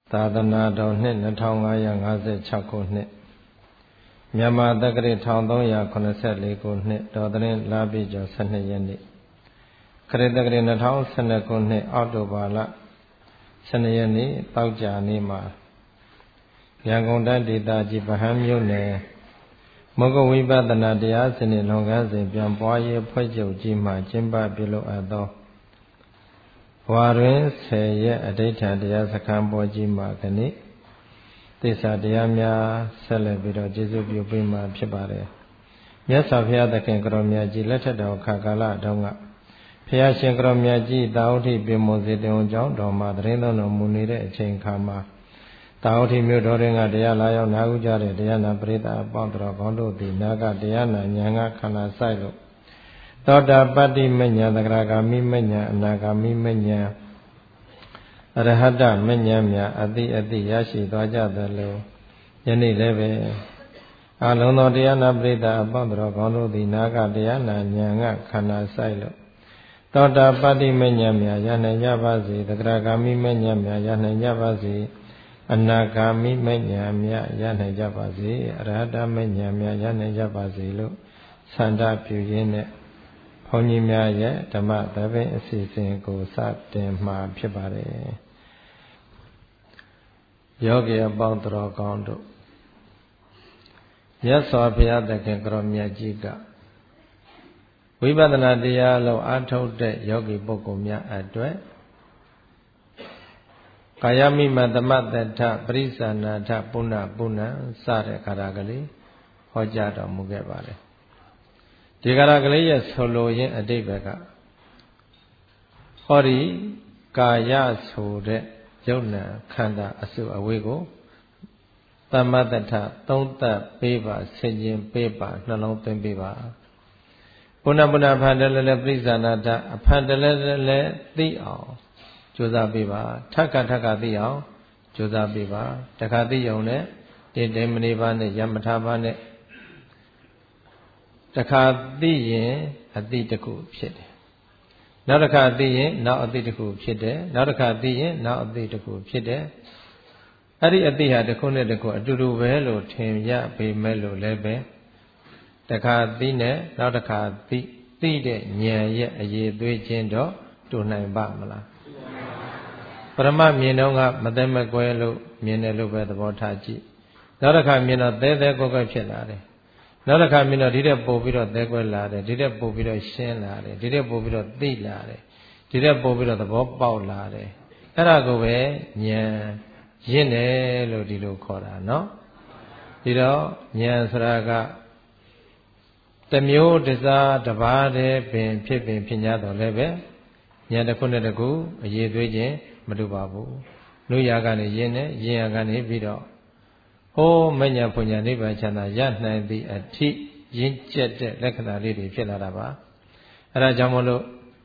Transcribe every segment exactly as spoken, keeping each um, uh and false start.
သာသနာတော်နှစ်နှစ်ထောင်ငါးရာငါးဆယ်ခြောက်ခုနှစ်မြန်မာတက္ကရာတစ်သုံးရာခုနှစ်ဆယ်လေးခုနှစ်တော်သင်းလပြည့်ကျော်ဆယ်နှစ်ရက်နေ့ခရစ်တက္ကရာနှစ်ထောင်ဆယ်နှစ်ခုနှစ်အောက်တိုဘာလဆယ်နှစ်ရက်နေ့တောက်ကြနေ့မှာရန်ကုန်တိုင်းဒေသကြီးဗဟန်းမြို့နယ်မဂ္ဂဝိပဿနာတရားစနစ်လွန်ကန်းစဉ်ပြန်ပွားရေးဖွဲ့ချုပ်ကြီးမှကျင်းပပြုလုပ်အပ်သောဝါတွင်ဆယ်ရက်အဋိဌံတရားစခန်းပွဲကြီးမှာခဏိသစ္စာတရားများဆက်လက်ပြီးတော့ကျေးဇူးပြုပေးမှာဖြစ်ပါတယ်မြတ်စွာဘုရားသခင်ကရောမြတ်ကြီးလက်ထက်တော်ခါကာလတုန်းကဘုရားရှင်ကရောမြတ်ကြီးတာဝတိပြမွန်စေတုံကြောင့်တော်မှာတရင်တော်မူနေတဲ့အချိန်ခါမှာတာဝတိမြို့တော်တွင်ကတရားလာရောက်နားဥကြတဲ့တရားနာပရိသတ်အပေါင်းတော်ကောင်းတို့သည်နာကတရားနာဉာဏ်ကခန္ဓာဆိုင်လို့သောတာပတ္တိမဉ္ဇဏ်သဂရဂါမိမဉ္ဇဏ်အနာဂါမိမဉ္ဇဏ်အရဟတမဉ္ဇဏ်များအတိအတိရရှိသွားကြသလိုယနေ့လည်းပဲအလုံးသောတရားနာပရိသတ်အပေါင်းတော်ကောင်းတို့သည်နာကတရားနာဉာဏ်ကခန္ဓာဆိုင်လို့သောတာပတ္တိမဉ္ဇဏ်များရနိုင်ကြပါစေသဂရဂါမိမဉ္ဇဏ်များရနိုင်ကြပါစေအနာဂါမိမဉ္ဇဏ်များရနိုင်ကြပါစေအရဟတမဉ္ဇဏ်များရနိုင်ကြပါစေလို့ဆန္ဒပြုရင်းနဲ့ဘုန်းကြီးများရဲ့ဓမ္မသဘင်အစီအစဉ်ကိုစတင်မှာဖြစ်ပါတယ်ယောဂီအပေါင်းတော်ကောင်းတို့မြတ်စွာဘုရားသခင်ကရောမြတ်ကြီးကဝိပဿနာတရားလုံးအားထုတ်တဲ့ယောဂီပုဂ္ဂိုလ်များအတွက်ကာယမိမသမတ္ထပရိစ္ဆာနာထပုဏ္ဏပုဏ္ဏစတဲ့ကာရကလေးဟောကြားတော်မူခဲ့ပါတယ်ဒီကာရကလေးရဲ့ဆိုလိုရင်းအဓိပ္ပာယ်ကဟောဒီကာယဆိုတဲ့ယုတ်နံခန္ဓာအစုအဝေးကိုသမတ္ထသုံးသပ်ပေးပါဆင်ခြင်ပေးပါနှလုံးသွင်းပေးပါပုဏ္ဏပုဏ္ဏဖန်တလည်းလည်းပရိစ္ဆာနာထအဖန်တလည်းလည်းသိအောင်ကြိုးစားပေးပါထက်ကထက်ကသိအောင်ကြိုးစားပေးပါတခါသိအောင်နဲ့တိတိမနေပါနဲ့ရမထားပါနဲ့တခါသိရင်အတိတစ်ခုဖြစ်တယ်နောက်တစ်ခါသိရင်နောက်အတိတစ်ခုဖြစ်တယ်နောက်တစ်ခါသိရင်နောက်အတိတစ်ခုဖြစ်တယ်အဲ့ဒီအတိဟာတစ်ခုနဲ့တစ်ခုအတူတူပဲလို့ထင်ရပေမဲ့လို့လည်းပဲတခါသိနဲ့နောက်တစ်ခါသိသိတဲ့ဉာဏ်ရဲ့အရေးသွေးခြင်းတော့တူနိုင်ပါမလားပရမမြင်တော့ကမသိမကွဲလို့မြင်တယ်လို့ပဲသဘောထားကြည့်နောက်တစ်ခါမြင်တော့သဲသဲကွဲကွဲဖြစ်လာတယ်နောက်တစ်ခါမြင်တော့ဒီတဲ့ပို့ပြီးတော့သဲကွဲလာတယ်ဒီတဲ့ပို့ပြီးတော့ရှင်းလာတယ်ဒီတဲ့ပို့ပြီးတော့သိလာတယ်ဒီတဲ့ပို့ပြီးတော့သဘောပေါက်လာတယ်အဲ့ဒါကိုပဲဉာဏ်ရင့်တယ်လို့ဒီလိုခေါ်တာเนาะဒီတော့ဉာဏ်ဆိုတာကတမျိုးတစားတစ်ပါးတည်းပင်ဖြစ်ပင်ဖြစ်냐တော့လည်းပဲဉာဏ်တစ်ခုနဲ့တစ်ခုအရေးသွေးခြင်းမတူပါဘူးလူရာကနေရင်းနဲ့ရင်းရာကနေပြီးတော့ဟိုးမညာဖွညာနိဗ္ဗာန်ချမ်းသာရနိုင်သည့်အထိရင့်ကျက်တဲ့လက္ခဏာလေးတွေဖြစ်လာတာပါအဲဒါကြောင့်မလို့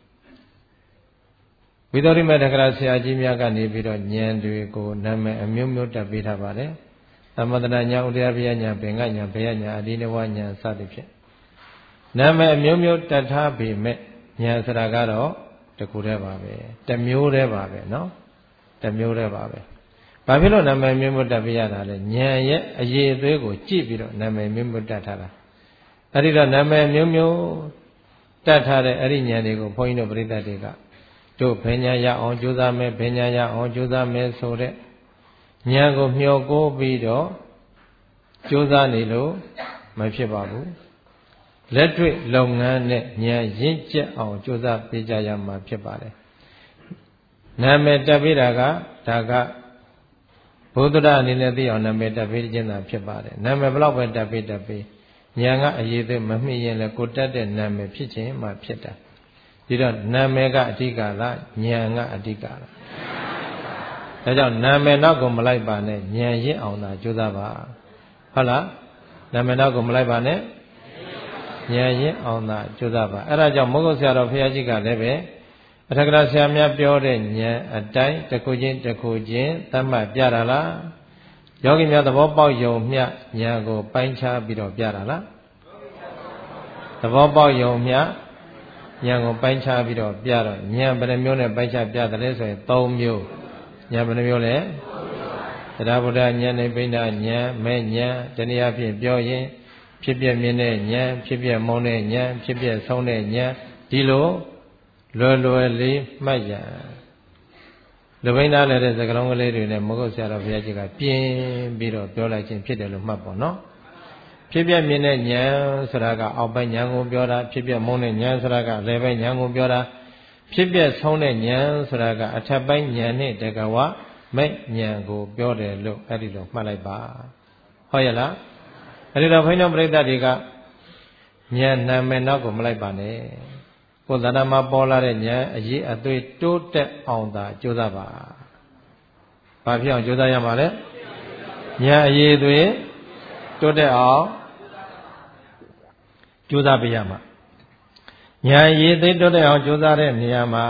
ဝိသုရိမေတ္တကရာဆရာကြီးများကနေပြီးတော့ဉာဏ်တွေကိုနာမည်အမျိုးမျိုးတက်ပေးထားပါတယ်သမထနာဉာဏ်ဥဒယပယဉာဏ်ပင်ကဉာဏ်ဘယဉာဏ်အဒီနဝဉာဏ်စသဖြင့်နာမည်အမျိုးမျိုးတက်ထားပေမဲ့ဉာဏ်စရာကတော့တခုတည်းပါပဲတမျိုးတည်းပါပဲเนาะတမျိုးတည်းပါပဲဘာဖြစ်လို့နာမည်မျိုးမျိုးတက်ပြရတာလဲဉာဏ်ရဲ့အရေးအသွေးကိုကြည့်ပြီးတော့နာမည်မျိုးမျိုးတက်ထားတာအဲ့ဒီတော့နာမည်မျိုးမျိုးတက်ထားတဲ့အဲ့ဒီဉာဏ်တွေကိုဘုန်းကြီးတို့ပရိသတ်တွေကတို့ဘယ်ဉာဏ်ရအောင်ကြိုးစားမယ်ဘယ်ဉာဏ်ရအောင်ကြိုးစားမယ်ဆိုတဲ့ဉာဏ်ကိုမျှော်ကိုးပြီးတော့ကြိုးစားနေလို့မဖြစ်ပါဘူးလက်တွေ့လုပ်ငန်းနဲ့ဉာဏ်ရင့်ကျက်အောင်ကြိုးစားပေးကြရမှာဖြစ်ပါတယ်နာမည်တက်ပေးတာကဒါကဘုဒ္ဓရအနေနဲ့သိအောင်နာမည်တက်ပေးခြင်းသာဖြစ်ပါတယ်နာမည်ဘလောက်ပဲတက်ပေးတက်ပေးဉာဏ်ကအရေးသေးမမှီရင်လည်းကိုတက်တဲ့နာမည်ဖြစ်ခြင်းမှဖြစ်တာဒီတော့နာမည်ကအဓိကလားဉာဏ်ကအဓိကလားဒါကြောင့်နာမည်နောက်ကိုမလိုက်ပါနဲ့ဉာဏ်ရင့်အောင်သာကြိုးစားပါဟုတ်လားနာမည်နောက်ကိုမလိုက်ပါနဲ့ဉာဏ်ရင့်အောင်သာကြိုးစားပါအဲ့ဒါကြောင့်မဟုတ်ဆရာတော်ဘုရားကြီးကလည်းပဲအထက်ကရာဆရာများပြောတဲ့ဉာဏ်အတိုင်းတစ်ခုချင်းတစ်ခုချင်းသတ်မှတ်ပြတာလားယောဂီများသဘောပေါက်ယုံမျှဉာဏ်ကိုပိုင်းခြားပြီးတော့ပြတာလားသဘောပေါက်ယုံမျှဉာဏ်ကိုပိုင်းခြားပြီးတော့ပြတော့ဉာဏ်ဘယ်နှမျိုးနဲ့ပိုင်းခြားပြတယ်လဲဆိုရင်သုံးမျိုးဉာဏ်ဘယ်နှမျိုးလဲတရားဗုဒ္ဓဉာဏ်နဲ့ပိဏဉာဏ်မဲ့ဉာဏ်တနည်းအားဖြင့်ပြောရင်ဖြစ်ပြမြင်တဲ့ဉာဏ်ဖြစ်ပြမုန်းတဲ့ဉာဏ်ဖြစ်ပြဆုံးတဲ့ဉာဏ်ဒီလိုလွယ်လွယ်လေးမှတ်ရလူပိဏလည်းတဲ့စကားလုံးကလေးတွေနဲ့မဟုတ်ဆရာတော်ဘုရားကြီးကပြင်းပြီးတော့ပြောလိုက်ခြင်းဖြစ်တယ်လို့မှတ်ပေါ့နော်ဖြစ်ပြမြင်တဲ့ဉာဏ်ဆိုတာကအောက်ပိုင်းဉာဏ်ကိုပြောတာဖြစ်ပြမုန်းတဲ့ဉာဏ်ဆိုတာကအလယ်ပိုင်းဉာဏ်ကိုပြောတာဖြစ်ပြဆုံးတဲ့ဉာဏ်ဆိုတာကအထက်ပိုင်းဉာဏ်နဲ့တကဝမဲ့ဉာဏ်ကိုပြောတယ်လို့အဲ့ဒီလိုမှတ်လိုက်ပါဟုတ်ရဲ့လားအဲ့ဒီတော့ဘုန်းတော်ပရိသတ်တွေကဉာဏ်နာမည်နောက်ကိုမလိုက်ပါနဲ့ကိုယ်သဏ္ဍာန်မှာပေါ်လာတဲ့ဉာဏ်အရေးအသွေးတိုးတက်အောင်သာကြိုးစားပါဘာဖြစ်အောင်ကြိုးစားရမှာလဲဉာဏ်အရေးအသွေးတိုးတက်အောင်ကြိုးစားပြရမှာဉာဏ်အရေးအသွေးတိုးတက်အောင်ကြိုးစားတဲ့နေရာမှာ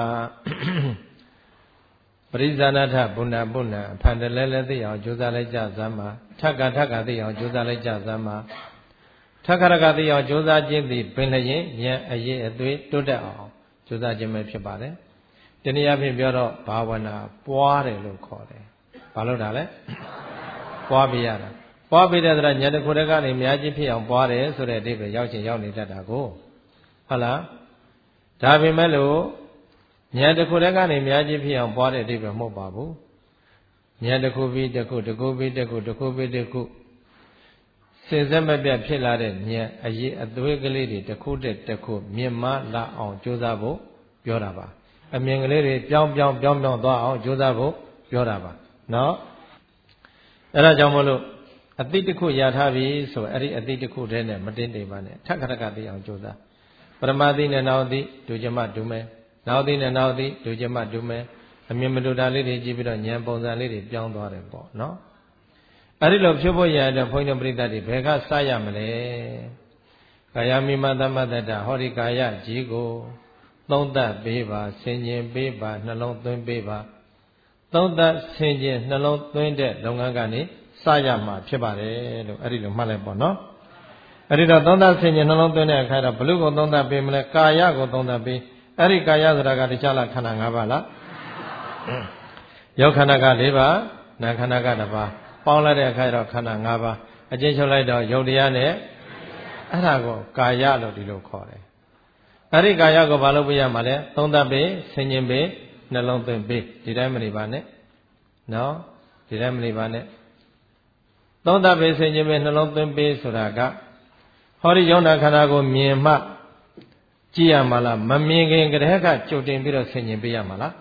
ပရိဇာနာထဘုဏ္ဏဘုဏ္ဏအဖန်တလဲလဲသိအောင်ကြိုးစားလိုက်ကြစမ်းပါထက်ကထက်ကသိအောင်ကြိုးစားလိုက်ကြစမ်းပါထက်ကရကသိအောင်ကြိုးစားခြင်းသည်ပင်လျင်ဉာဏ်အရေးအသွေးတိုးတက်အောင်ကြိုးစားခြင်းပဲဖြစ်ပါတယ်တနည်းအားဖြင့်ပြောတော့ဘာဝနာပွားတယ်လို့ခေါ်တယ်ဘာလို့တာလဲပွားပြရတာပွားပြတဲ့ဆိုတာဉာဏ်တစ်ခုတည်းကနေအများကြီးဖြစ်အောင်ပွားတယ်ဆိုတဲ့အဓိပ္ပာယ်ရောက်ချင်းရောက်နေတတ်တာကိုဟုတ်လားဒါပေမဲ့လို့ဉာဏ်တစ်ခုတည်းကနေအများကြီးဖြစ်အောင်ပွားတဲ့အဓိပ္ပာယ်မဟုတ်ပါဘူးဉာဏ်တစ်ခုပြီးတစ်ခုတစ်ခုပြီးတစ်ခုတစ်ခုပြီးတစ်ခုစင်စက်မပြတ်ဖြစ်လာတဲ့ဉာဏ်အရေးအသွေးကလေးတွေတစ်ခုတည်းတစ်ခုမြင့်မားလာအောင်ကြိုးစားဖို့ပြောတာပါအမြင်ကလေးတွေပြောင်းပြောင်းပြောင်းပြောင်းသွားအောင်ကြိုးစားဖို့ပြောတာပါနော်အဲ့ဒါကြောင့်မလို့အတိတစ်ခုရထားပြီဆိုအဲ့ဒီအတိတစ်ခုတည်းနဲ့မတင်းတိမ်ပါနဲ့ထက်ခရကသိအောင်ကြိုးစားပရမသိနဲ့နောက်သိဒုကျမဒုမဲနောက်သိနဲ့နောက်သိဒုကျမဒုမဲအမြင်မတူတာလေးတွေကြည့်ပြီးတော့ဉာဏ်ပုံစံလေးတွေပြောင်းသွားတယ်ပေါ့နော်အဲ့ဒီလိုဖြစ်ဖို့ရတဲ့ဘုန်းကြီးတို့ပြိဿတွေဘယ်ကစရမလဲကာယမိမသမတ္တဟောဒီကာယကြီးကိုသုံးသပ်ပေးပါဆင်ခြင်ပေးပါနှလုံးသွင်းပေးပါသုံးသပ်ဆင်ခြင်နှလုံးသွင်းတဲ့လုပ်ငန်းကနေစရမှာဖြစ်ပါတယ်လို့အဲ့ဒီလိုမှတ်လိုက်ပေါ့နော်အဲ့ဒီတော့သုံးသပ်ဆင်ခြင်နှလုံးသွင်းတဲ့အခါတော့ဘလူကိုသုံးသပ်ပေးမလဲကာယကိုသုံးသပ်ပေးအဲ့ဒီကာယဆိုတာကတခြားလားခန္ဓာ၅ပါးလားယောခန္ဓာက၄ပါးနာခန္ဓာကတစ်ပါးပေါင်းလိုက်တဲ့အခါတော့ခန္ဓာ၅ပါးအကျဉ်းချုပ်လိုက်တော့ယုတ်တရားနဲ့အဲ့ဒါကိုကာယလို့ဒီလိုခေါ်တယ်အဲ့ဒီကာယကိုဘာလို့ပြရမှာလဲသုံးသပ်ပေးဆင်ခြင်ပေးနှလုံးသွင်းပေးဒီတိုင်းမနေပါနဲ့နော်ဒီတိုင်းမနေပါနဲ့သုံးသပ်ပေးဆင်ခြင်ပေးနှလုံးသွင်းပေးဆိုတာကဟောဒီယုံနာခန္ဓာကိုမြင်မှကြည့်ရမှာလားမမြင်ခင်ကတည်းကကြိုတင်ပြီးတော့ဆင်ခြင်ပေးရမှာလား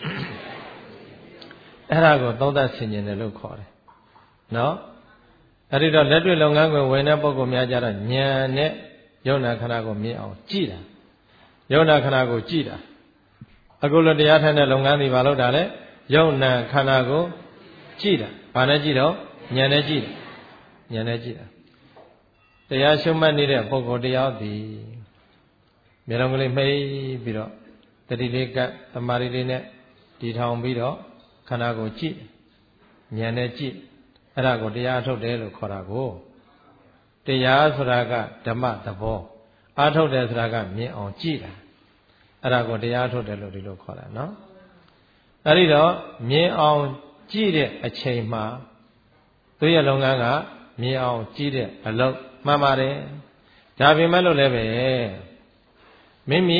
အဲ့ဒါကိုသုံးသပ်ဆင်ခြင်တယ်လို့ခေါ်တယ်နော်အဲ့ဒီတော့လက်တွေ့လုပ်ငန်းကိုဝင်တဲ့ပုဂ္ဂိုလ်များကြတော့ဉာဏ်နဲ့ယုံနာခန္ဓာကိုမြင်အောင်ကြည့်တာယုံနာခန္ဓာကိုကြည့်တာအခုလိုတရားထိုင်တဲ့လုပ်ငန်းတွေဘာလို့တာလဲယုံနာခန္ဓာကိုကြည့်တာဘာနဲ့ကြည့်တော့ဉာဏ်နဲ့ကြည့်တာဉာဏ်နဲ့ကြည့်တာတရားရှုမှတ်နေတဲ့ပုဂ္ဂိုလ်တရားသည်မျက်လုံးကလေးမှိတ်ပြီးတော့တတိလေးကသမာဓိလေးနဲ့တည်ထောင်ပြီးတော့ခန္ဓာကိုကြည့်ဉာဏ်နဲ့ကြည့်အဲ့ဒါကိုတရားထုတ်တယ်လို့ခေါ်တာကိုတရားဆိုတာကဓမ္မသဘောအာထုတ်တယ်ဆိုတာကမြင်အောင်ကြည့်တာအဲ့ဒါကိုတရားထုတ်တယ်လို့ဒီလိုခေါ်တာနော်အဲ့ဒီတော့မြင်အောင်ကြည့်တဲ့အချိန်မှာသူရဲ့လုပ်ငန်းကမြင်အောင်ကြည့်တဲ့အလုပ်မှန်ပါတယ်ဒါပေမဲ့လို့လည်းပဲမိမိ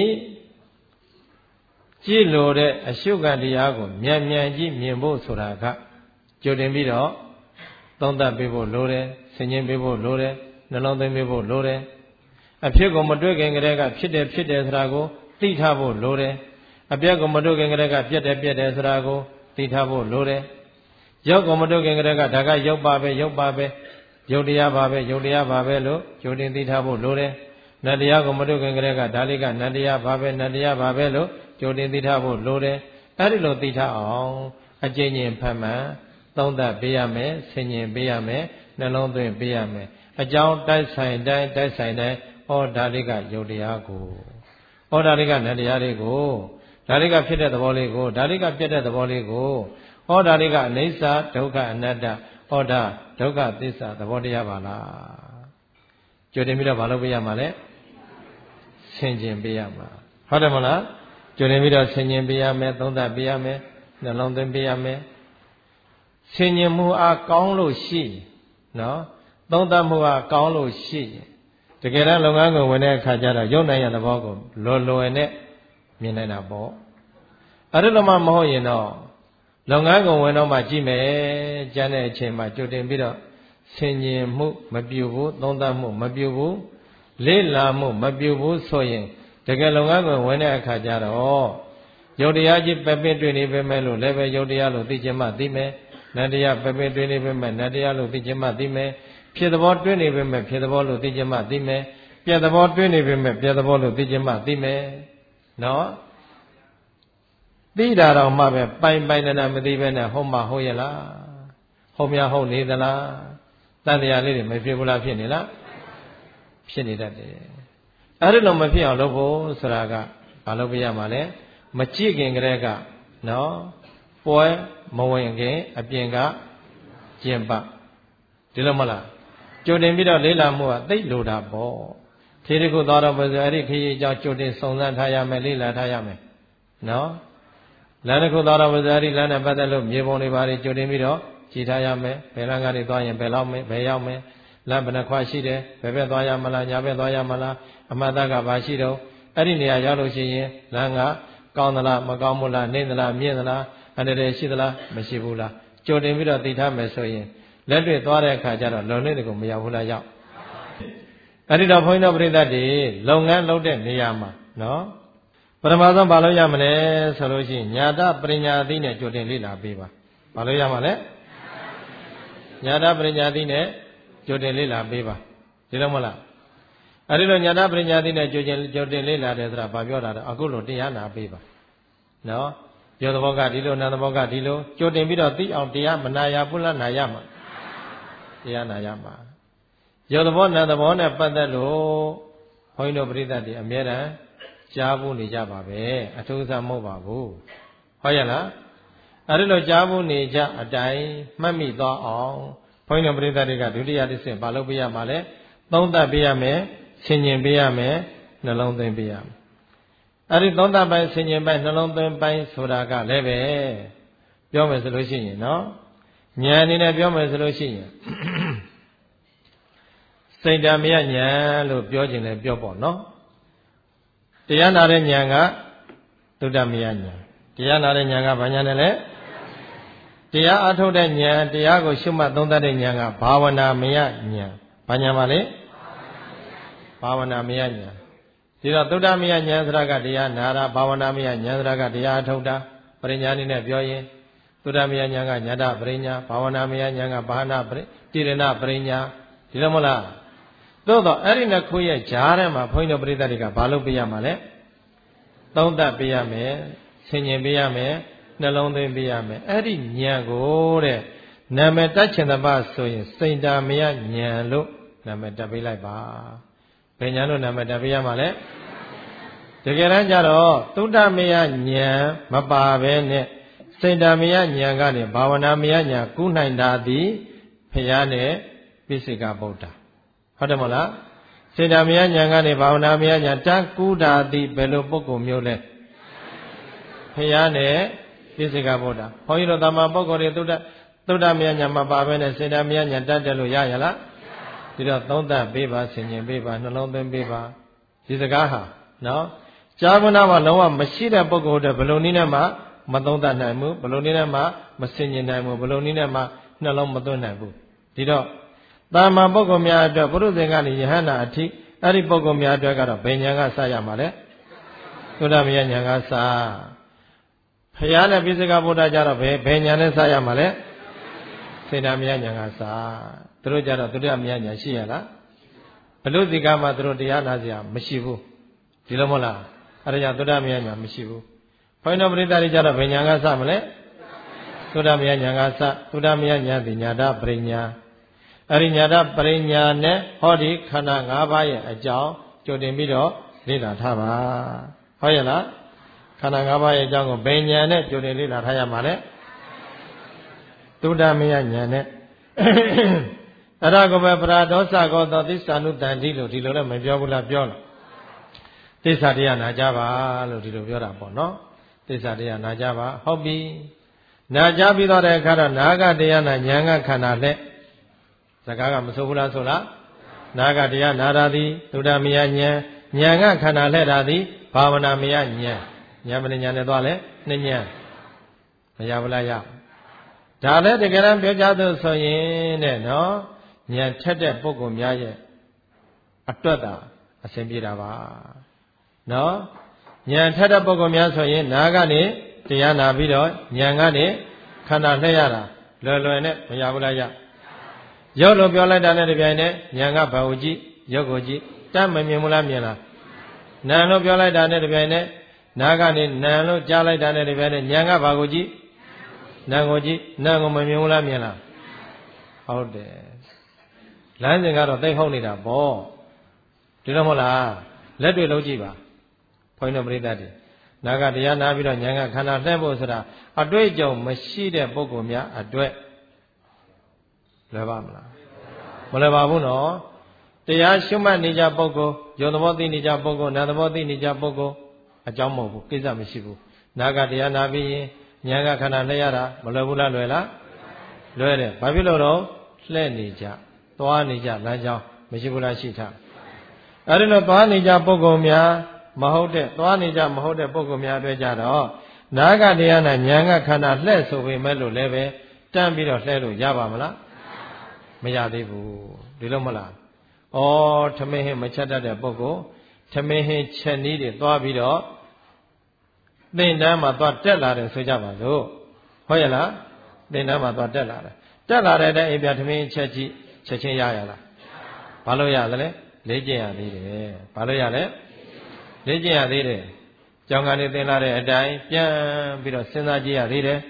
ကြည့်လို့တဲ့အရှုခံတရားကိုမြန်မြန်ကြည့်မြင်ဖို့ဆိုတာကကြိုတင်ပြီးတော့သုံးသပ်ပေးဖို့လိုတယ်ဆင်ခြင်ပေးဖို့လိုတယ်နှလုံးသွင်းပေးဖို့လိုတယ်အဖြစ်ကိုမတွေ့ခင်ကတည်းကဖြစ်တယ်ဖြစ်တယ်ဆိုတာကိုသိထားဖို့လိုတယ်အပြက်ကိုမတွေ့ခင်ကတည်းကပြက်တယ်ပြက်တယ်ဆိုတာကိုသိထားဖို့လိုတယ်ရုပ်ကိုမတွေ့ခင်ကတည်းကဒါကရုပ်ပါပဲရုပ်ပါပဲရုပ်တရားပါပဲရုပ်တရားပါပဲလို့ကြိုတင်သိထားဖို့လိုတယ်နတ်တရားကိုမတွေ့ခင်ကတည်းကဒါလေးကနတ်တရားပါပဲနတ်တရားပါပဲလို့ကြိုတင်သိထားဖို့လိုတယ်အဲ့ဒီလိုသိထားအောင်အကျဉ်းချင်းဖတ်မှန်သုံးသပ်ပေးရမယ်ဆင်ခြင်ပေးရမယ်နှလုံးသွင်းပေးရမယ်အကြောင်းတိုက်ဆိုင်တိုင်းတိုက်ဆိုင်တိုင်းဟောဒါလေးကယုတ်တရားကိုဟောဒါလေးကနတ်တရားတွေကိုဒါလေးကဖြစ်တဲ့သဘောလေးကိုဒါလေးကပြတ်တဲ့သဘောလေးကိုဟောဒါလေးကအနိစ္စဒုက္ခအနတ္တဟောဒါဒုက္ခသစ္စာသဘောတရားပါလားကြိုတင်ပြီးတော့ဘာလုပ်ပေးရမှာလဲဆင်ခြင်ပေးရမှာဟုတ်တယ်မလားကြိုတင်ပြီးတော့ဆင်ခြင်ပေးရမယ်သုံးသပ်ပေးရမယ်နှလုံးသွင်းပေးရမယ်ဆင်ញင်မှုအားကောင်းလို့ရှိနော်သုံးသပ်မှုအားကောင်းလို့ရှိတကယ်တော့လုပ်ငန်းကိုဝင်တဲ့အခါကျတော့ရုပ်နိုင်ရသဘောကိုလွယ်လွယ်နဲ့မြင်နိုင်တာပေါ့အဲ့ဒါလိုမှမဟုတ်ရင်တော့လုပ်ငန်းကိုဝင်တော့မှကြည့်မယ်ကျန်တဲ့အချိန်မှာကြိုတင်ပြီးတော့ဆင်ញင်မှုမပြုဘူးသုံးသပ်မှုမပြုဘူးလေ့လာမှုမပြုဘူးဆိုရင်တကယ်လုပ်ငန်းကိုဝင်တဲ့အခါကျတော့ယုတ်တရားကြီးပဲပင်တွေ့နေပဲမဲ့လို့လည်းပဲယုတ်တရားလို့သိခြင်းမှသိမယ်နတ်တရားပဲပင်တွေ့နေပဲမဲ့နတ်တရားလို့သိခြင်းမှသိမယ်ဖြစ်သဘောတွေ့နေပဲမဲ့ဖြစ်သဘောလို့သိခြင်းမှသိမယ်ပြက်သဘောတွေ့နေပဲမဲ့ပြက်သဘောလို့သိခြင်းမှသိမယ်နော်သိတာတော့မှပဲပိုင်ပိုင်နာမသိပဲနဲ့ဟုတ်မှဟုတ်ရဲ့လားဟုတ်များဟုတ်နေသလားတန်တရားလေးတွေမဖြစ်ဘူးလားဖြစ်နေလားဖြစ်နေတတ်တယ်အဲ့ဒါလို့မဖြစ်အောင်လုပ်ဖို့ဆိုတာကဘာလုပ်ပြရမှာလဲမကြည့်ခင်ကတည်းကနော်ပွဲမဝင်ခင်အပြင်ကကျင့်ပဒီလိုမလားကြိုတင်ပြီးတော့လေးလာမှုကသိလိုတာပေါ့ခေတ္တခုသွားတော့ပဲဆိုအဲ့ဒီခရီးအကြောင်းကြိုတင်စုံစမ်းထားရမယ်လေးလာထားရမယ်နော်လမ်းတစ်ခုသွားတော့ပဲဆိုအဲ့ဒီလမ်းနဲ့ပတ်သက်လို့မြေပုံတွေပါတွေကြိုတင်ပြီးတော့ကြည်ထားရမယ်ဘယ်လမ်းကနေသွားရင်ဘယ်လောက်မယ်ဘယ်ရောက်မယ်လမ်းဘယ်နှခွရှိတယ်ဘယ်ဘက်သွားရမလားညာဘက်သွားရမလားအမှတ်သားကဘာရှိတော့အဲ့ဒီနေရာရောက်လို့ရှိရင်လမ်းကကောင်းသလားမကောင်းဘူးလားနှိမ့်သလားမြင့်သလားအနေနဲ့ရှိသလားမရှိဘူးလားကြိုတင်ပြီးတော့သိထားမယ်ဆိုရင်လက်တွေ့သွားတဲ့အခါကျတော့လုံနေတယ်ကိုမရောက်ဘူးလားရောက်အဲ့ဒီတော့ဘုန်းကြီးတို့ပြိဿတ်တွေလုပ်ငန်းလုပ်တဲ့နေရာမှာနော်ပထမဆုံးဘာလို့ရမလဲဆိုလို့ရှိရင်ညာတပရိညာတိနဲ့ကြိုတင်လေ့လာပေးပါဘာလို့ရမှာလဲညာတပရိညာတိနဲ့ကြိုတင်လေ့လာပေးပါဒီလိုမဟုတ်လားအဲ့ဒီလိုညာတပရိညာတိနဲ့ကြိုတင်ကြိုတင်လေ့လာတယ်ဆိုတာဘာပြောတာတော့အခုလိုတရားနာပေးပါနော်ပြောသဘောကဒီလိုနာသဘောကဒီလိုကြိုတင်ပြီးတော့သိအောင်တရားမနာရဘူးလားနာရမှာတရားနာရမှာပြောသဘောနာသဘောနဲ့ပတ်သက်လို့ဘုန်းကြီးတို့ပြိဿတ်တွေအမြဲတမ်းကြားဖို့နေကြပါပဲအထူးဆန်းမဟုတ်ပါဘူးဟုတ်ရဲ့လားအဲ့ဒီလိုကြားဖို့နေကြအတိုင်းမှတ်မိသွားအောင်ဘုန်းကြီးတို့ပြိဿတ်တွေကဒုတိယတစ်ဆင့်ဘာလုပ်ပေးရမှာလဲသုံးသပ်ပေးရမယ်ဆင်ញင်ပေးရမယ်နှလုံးသွင်းပေးရမယ်အဲ့ဒီသုံးသပ်ပိုင်းဆင်ញင်ပိုင်းနှလုံးသွင်းပိုင်းဆိုတာကလည်းပဲပြောမယ်ဆိုလို့ရှိရင်နော်ဉာဏ်အနေနဲ့ပြောမယ်ဆိုလို့ရှိရင်စိတ်ဓာမယဉာဏ်လို့ပြောခြင်းလည်းပြောပေါ့နော်တရားနာတဲ့ဉာဏ်ကသုတ္တမယဉာဏ်တရားနာတဲ့ဉာဏ်ကဘာဉာဏ်လဲလဲတရားအထုတ်တဲ့ဉာဏ်တရားကိုရှုမှတ်သုံးသပ်တဲ့ဉာဏ်ကဘာဝနာမယဉာဏ်ဘာဉာဏ်ပါလဲဘာဝနာမယဉာဏ်ဒီတော့သုတ္တမယဉာဏ်ဆိုတာကတရားနာတာဘာဝနာမယဉာဏ်ဆိုတာကတရားအထုတ်တာပရိညာအနေနဲ့ပြောရင်သုတ္တမယဉာဏ်ကညာတပရိညာဘာဝနာမယဉာဏ်ကဘာနာပရိတိရဏပရိညာဒီလိုမဟုတ်လားသို့တော့အဲ့ဒီနှစ်ခုရဲ့ဂျားထဲမှာဘုန်းကြီးတို့ပရိသတ်တွေကဘာလုပ်ပေးရမှာလဲသုံးသပ်ပေးရမယ်ဆင်ញင်ပေးရမယ်နှလုံးသွင်းပေးရမယ်အဲ့ဒီဉာဏ်ကိုတဲ့နာမည်တတ်ချင်တဲ့ပါဆိုရင်စိတ်ဓာမယဉာဏ်လို့နာမည်တက်ပေးလိုက်ပါဘယ်ဉာဏ်လို့နာမည်တက်ပေးရမှာလဲတကယ်တမ်းကျတော့သုတ္တမယဉာဏ်မပါဘဲနဲ့စိတ်ဓာမယဉာဏ်ကနေဘာဝနာမယဉာဏ်ကူးနိုင်တာသည်ဖရာနဲ့ပိစိကဗုဒ္ဓဟုတ်တယ်မဟုတ်လားစေတမယဉာဏ်ကနေဘာဝနာမယဉာဏ်တကူတာသည်ဘယ်လိုပုဂ္ဂိုလ်မျိုးလဲဖရာနဲ့ပိစိကဗုဒ္ဓဘုန်းကြီးတို့တမန်ပုဂ္ဂိုလ်တွေသုတ္တသုတ္တမယဉာဏ်မပါဘဲနဲ့စေတမယဉာဏ်တတ်တယ်လို့ရရလားဒီတော့သုံးသပ်ပေးပါဆင်ញင်ပေးပါနှလုံးသွင်းပေးပါဒီစကားဟာနော်ကြာမနာမှာလုံးဝမရှိတဲ့ပုဂ္ဂိုလ်တွေဘယ်လိုနည်းနဲ့မှမသုံးသပ်နိုင်ဘူးဘယ်လိုနည်းနဲ့မှမဆင်ញင်နိုင်ဘူးဘယ်လိုနည်းနဲ့မှနှလုံးမသွင်းနိုင်ဘူးဒီတော့တာမန်ပုဂ္ဂိုလ်များအတွက်ပုရုဇဉ်ကနေယဟန္တာအထိအဲ့ဒီပုဂ္ဂိုလ်များအတွက်ကတော့ဘယ်ဉာဏ်ကစရမှာလဲသုတ္တမယဉာဏ်ကစဖရာနဲ့ပိစိကဗုဒ္ဓကြတော့ဘယ်ဘယ်ဉာဏ်နဲ့စရမှာလဲစေတမယဉာဏ်ကစသူတို့ကြတော့သုတ္တမယဉာဏ်ရှိရလားဘလို့ဒီကမှသူတို့တရားနာစရာမရှိဘူးဒီလိုမဟုတ်လားအဲ့ဒါကြောင့်သုတ္တမယဉာဏ်မရှိဘူးဘုန်းတော်ပရိသတ်တွေကြတော့ဘယ်ဉာဏ်ကစမလဲသုတ္တမယဉာဏ်ကစသုတ္တမယဉာဏ်ဒီညာတပရိညာအရိညာတပရိညာနဲ့ဟောဒီခန္ဓာ၅ပါးရဲ့အကြောင်းကြိုတင်ပြီးတော့လေ့လာထားပါဟုတ်ရဲ့လားခန္ဓာ၅ပါးရဲ့အကြောင်းကိုဘယ်ဉာဏ်နဲ့ကြိုတင်လေ့လာထားရမှာလဲသုတ္တမယဉာဏ်နဲ့အဲ့ဒါကိုပဲပရာဒေါသကောသောသစ္စာနုတန်တိလို့ဒီလိုလည်းမပြောဘူးလားပြောလို့သစ္စာတရားနာကြပါလို့ဒီလိုပြောတာပေါ့နော်သစ္စာတရားနာကြပါဟုတ်ပြီနာကြပြီးတော့တဲ့အခါတော့နာကတရားနာဉာဏ်ကခန္ဓာလက်စကားကမဆိုဘူးလားဆိုလားနာကတရားနာတာသည်သုဒ္ဓမယဉာဏ်ဉာဏ်ကခန္ဓာလက်တာသည်ဘာဝနာမယဉာဏ်ဉာဏ်ပရိညာနဲ့သွားလဲနှစ်ဉာဏ်မရဘူးလားရဒါလည်းတကယ်တမ်းပြောကြသူဆိုရင်တဲ့နော်ဉာဏ်ထက်တဲ့ပုဂ္ဂိုလ်များရဲ့အတွက်သာအစဉ်ပြေတာပါနော်ဉာဏ်ထက်တဲ့ပုဂ္ဂိုလ်များဆိုရင်နာကနေတရားနာပြီးတော့ဉာဏ်ကနေခန္ဓာလှည့်ရတာလွယ်လွယ်နဲ့မရဘူးလားရရုပ်လို့ပြောလိုက်တာနဲ့တပြိုင်နက်ဉာဏ်ကဘာကိုကြည့်ရုပ်ကိုကြည့်တတ်မမြင်ဘူးလားမြင်လားနာလို့ပြောလိုက်တာနဲ့တပြိုင်နက်နာကနေနာလို့ကြားလိုက်တာနဲ့တပြိုင်နက်ဉာဏ်ကဘာကိုကြည့်နာကိုကြည့်နာကိုမမြင်ဘူးလားမြင်လားဟုတ်တယ်လမ်းစဉ်ကတော့သိဟုတ်နေတာပေါ့ဒီလိုမဟုတ်လားလက်တွေ့လုံးကြည့်ပါဘုန်းကြီးတို့ပရိသတ်တွေနာကတရားနာပြီးတော့ဉာဏ်ကခန္ဓာလှည့်ဖို့ဆိုတာအတွေ့အကြုံမရှိတဲ့ပုဂ္ဂိုလ်များအတွက်လွယ်ပါမလားမလွယ်ပါဘူးနော်တရားရှုမှတ်နေကြပုဂ္ဂိုလ်ယုံသဘောသိနေကြပုဂ္ဂိုလ်နာသဘောသိနေကြပုဂ္ဂိုလ်အကြောင်းမဟုတ်ဘူးကိစ္စမရှိဘူးနာကတရားနာပြီးရင်ဉာဏ်ကခန္ဓာလှည့်ရတာမလွယ်ဘူးလားလွယ်လားလွယ်တယ်ဘာဖြစ်လို့တော့လှည့်နေကြသွားနေကြလမ်းကြောင်းမရှိဘူးလားရှိထားအဲဒီလိုသွားနေကြပုဂ္ဂိုလ်များမဟုတ်တဲ့သွားနေကြမဟုတ်တဲ့ပုဂ္ဂိုလ်များအတွက်ကြတော့နာကတရားနာဉာဏ်ကခန္ဓာလှည့်ဆိုပေမဲ့လို့လည်းပဲတန်းပြီးတော့လှည့်လို့ရပါမလားမရသေးဘူးဒီလိုမလားဩထမင်းဟင်းမချက်တတ်တဲ့ပုဂ္ဂိုလ်ထမင်းဟင်းချက်နည်းတွေသွားပြီးတော့သင်္တန်းမှာသွားတက်လာတယ်ဆိုကြပါစို့ဟုတ်ရဲ့လားသင်္တန်းမှာသွားတက်လာတယ်တက်လာတဲ့အိမ်ပြထမင်းချက်ကြည့်ချက်ချင်းရရလားဘာလို့ရသလဲလေ့ကျင့်ရသေးတယ်ဘာလို့ရလဲလေ့ကျင့်ရသေးတယ်ကျောင်းကနေသင်လာတဲ့အတိုင်းပြန်ပြီးတော့စဉ်းစားကြည့်ရသေးတယ်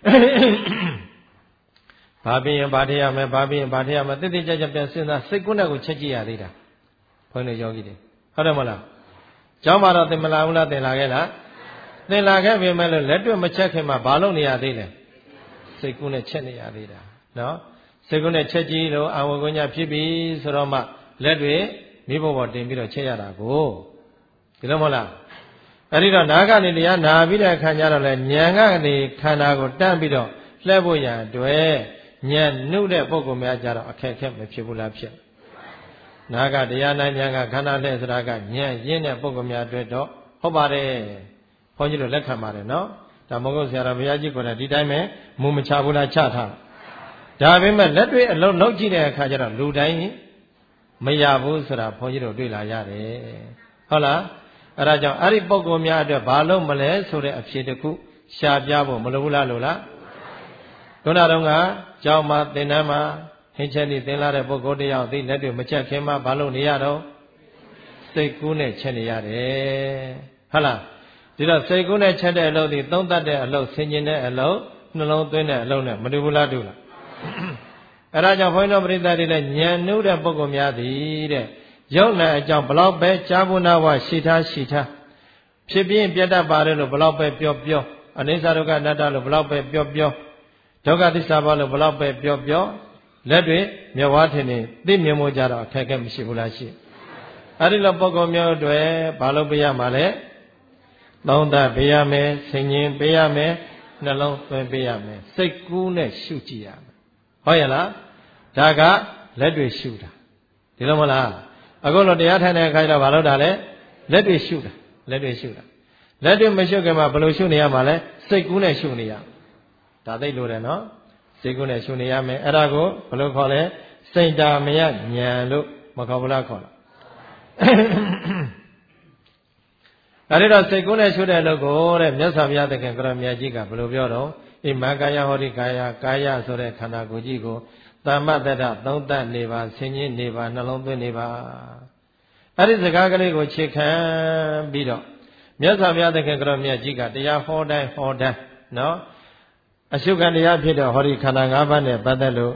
ဘာပြီးရင်ဘာထရမယ်ဘာပြီးရင်ဘာထရမယ်တိတိကျကျပြန်စဉ်းစားစိတ်ကူးနဲ့ကိုချက်ကြည့်ရသေးတာဘုန်းကြီးယောဂီတွေဟုတ်တယ်မလားကျောင်းမှာတော့သင်မလာဘူးလားသင်လာခဲ့လားသင်လာခဲ့ပြီမဲ့လို့လက်တွေ့မချက်ခင်မှာဘာလုပ်နေရသေးလဲစိတ်ကူးနဲ့ချက်နေရသေးတာနော်စိတ်ကူးနဲ့ချက်ကြည့်လို့အာဝဂုဏ်ညာဖြစ်ပြီဆိုတော့မှလက်တွေမိဘဘောတင်ပြီးတော့ချက်ရတာကိုဒီလိုမဟုတ်လားအဲ့ဒီတော့နာကနေတရားနာပြီးတဲ့အခါကျတော့လေဉာဏ်ကနေခန္ဓာကိုတန်းပြီးတော့လှည့်ဖို့ရန်အတွက်ဉာဏ်နှုတ်တဲ့ပုဂ္ဂိုလ်များကြတော့အခက်အခဲမဖြစ်ဘူးလားဖြစ်နာကတရားနာဉာဏ်ကခန္ဓာလှည့်ဆိုတာကဉာဏ်ရင်းတဲ့ပုဂ္ဂိုလ်များအတွက်တော့ဟုတ်ပါတယ်ဘုန်းကြီးတို့လက်ခံပါတယ်နော်ဒါမဟုတ်ဆရာတော်ဘုရားကြီးကလည်းဒီတိုင်းပဲမူမချဘူးလားချထားဒါပေမဲ့လက်တွေ့အလုံးလုံးကြည့်တဲ့အခါကျတော့လူတိုင်းမရဘူးဆိုတာဘုန်းကြီးတို့တွေ့လာရတယ်ဟုတ်လားအဲဒါကြောင့်အဲ့ဒီပုဂ္ဂိုလ်များအတွက်ဘာလို့မလဲဆိုတဲ့အဖြေတစ်ခုရှားပြဖို့မလိုဘူးလားလို့လားခုနတုန်းကကျောင်းမှာသင်တန်းမှာဟင်းချက်နေသင်လာတဲ့ပုဂ္ဂိုလ်တယောက်သိလက်တွေမချက်ခင်မှာဘာလို့နေရတော့စိတ်ကူးနဲ့ချက်နေရတယ်ဟုတ်လားဒီတော့စိတ်ကူးနဲ့ချက်တဲ့အလုပ်ဒီသုံးတတ်တဲ့အလုပ်ဆင်ခြင်တဲ့အလုပ်နှလုံးသွင်းတဲ့အလုပ်နဲ့မတူဘူးလားတူလားအဲဒါကြောင့်ဘုန်းတော်ပရိသတ်တွေလည်းဉာဏ်နှုတ်တဲ့ပုဂ္ဂိုလ်များသည်တဲ့ရုပ်နဲ့အကြောင်းဘလောက်ပဲကြားဖို့နာဝရှိထားရှိထားဖြစ်ပြင်းပြတ်တတ်ပါတယ်လို့ဘလောက်ပဲပြောပြောအနိစ္စဒုက္ခအနတ္တလို့ဘလောက်ပဲပြောပြောဒုက္ခသစ္စာပါလို့ဘလောက်ပဲပြောပြောလက်တွေမျက်ဝါးထင်နေသိမြင်မှုကြတော့အခက်အခဲမရှိဘူးလားရှိအဲ့ဒီလိုပုဂ္ဂိုလ်မျိုးတွေဘာလို့ပြရမှာလဲသုံးသပ်ပေးရမယ်ဆင်ញင်ပေးရမယ်နှလုံးသွင်းပေးရမယ်စိတ်ကူးနဲ့ရှုကြည့်ရမယ်ဟုတ်ရဲ့လားဒါကလက်တွေရှုတာဒီလိုမလားအခုလိုတရားထိုင်တဲ့အခါကျတော့ဘာလို့တာလဲလက်တွေရှုတာလက်တွေရှုတာလက်တွေမရှုခင်မှာဘယ်လိုရှုနေရမှာလဲစိတ်ကူးနဲ့ရှုနေရဒါသိလို့တယ်နော်စိတ်ကူးနဲ့ရှုနေရမယ်အဲ့ဒါကိုဘယ်လိုခေါ်လဲစိတ်တာမယဉာဏ်လို့မခေါ်ဘူးလားခေါ်လားအဲ့ဒါစိတ်ကူးနဲ့ရှုတဲ့အလုပ်ကိုတဲ့မြတ်စွာဘုရားသခင်ကရမြတ်ကြီးကဘယ်လိုပြောတော့ဣမကာယဟောတိကာယကာယဆိုတဲ့ခန္ဓာကိုယ်ကြီးကိုသမ္မတ္တသုံးတတ်နေပါဆင်ញင်းနေပါနှလုံးသွင်းနေပါအဲ့ဒီစကားကလေးကိုခြေခံပြီးတော့မြတ်စွာဘုရားသခင်ကရမြတ်ကြီးကတရားဟောတိုင်းဟောတိုင်းနော်အရှုခံတရားဖြစ်တဲ့ဟောဒီခန္ဓာ၅ပါးနဲ့ပတ်သက်လို့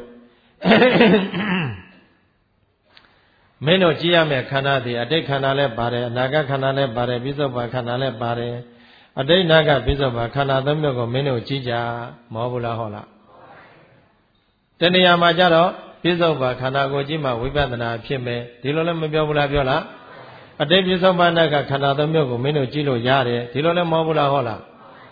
မင်းတို့ကြည့်ရမယ့်ခန္ဓာတွေအတိတ်ခန္ဓာလည်းပါတယ်အနာဂတ်ခန္ဓာလည်းပါတယ်ပြစ္ဆုတ်ပန်ခန္ဓာလည်းပါတယ်အတိတ်နာဂတ်ပြစ္ဆုတ်ပန်ခန္ဓာသုံးမျိုးကိုမင်းတို့ကြည့်ကြမဟုတ်ဘူးလားဟောလားတဏှာမှာကြတော့ပြစ္ဆုတ်ပန်ခန္ဓာကိုကြည့်မှဝိပဿနာဖြစ်မယ်ဒီလိုလည်းမပြောဘူးလားပြောလားအတိတ်ပြစ္ဆုတ်ပန်နာဂတ်ခန္ဓာသုံးမျိုးကိုမင်းတို့ကြည့်လို့ရတယ်ဒီလိုလည်းမဟုတ်ဘူးလားဟောလား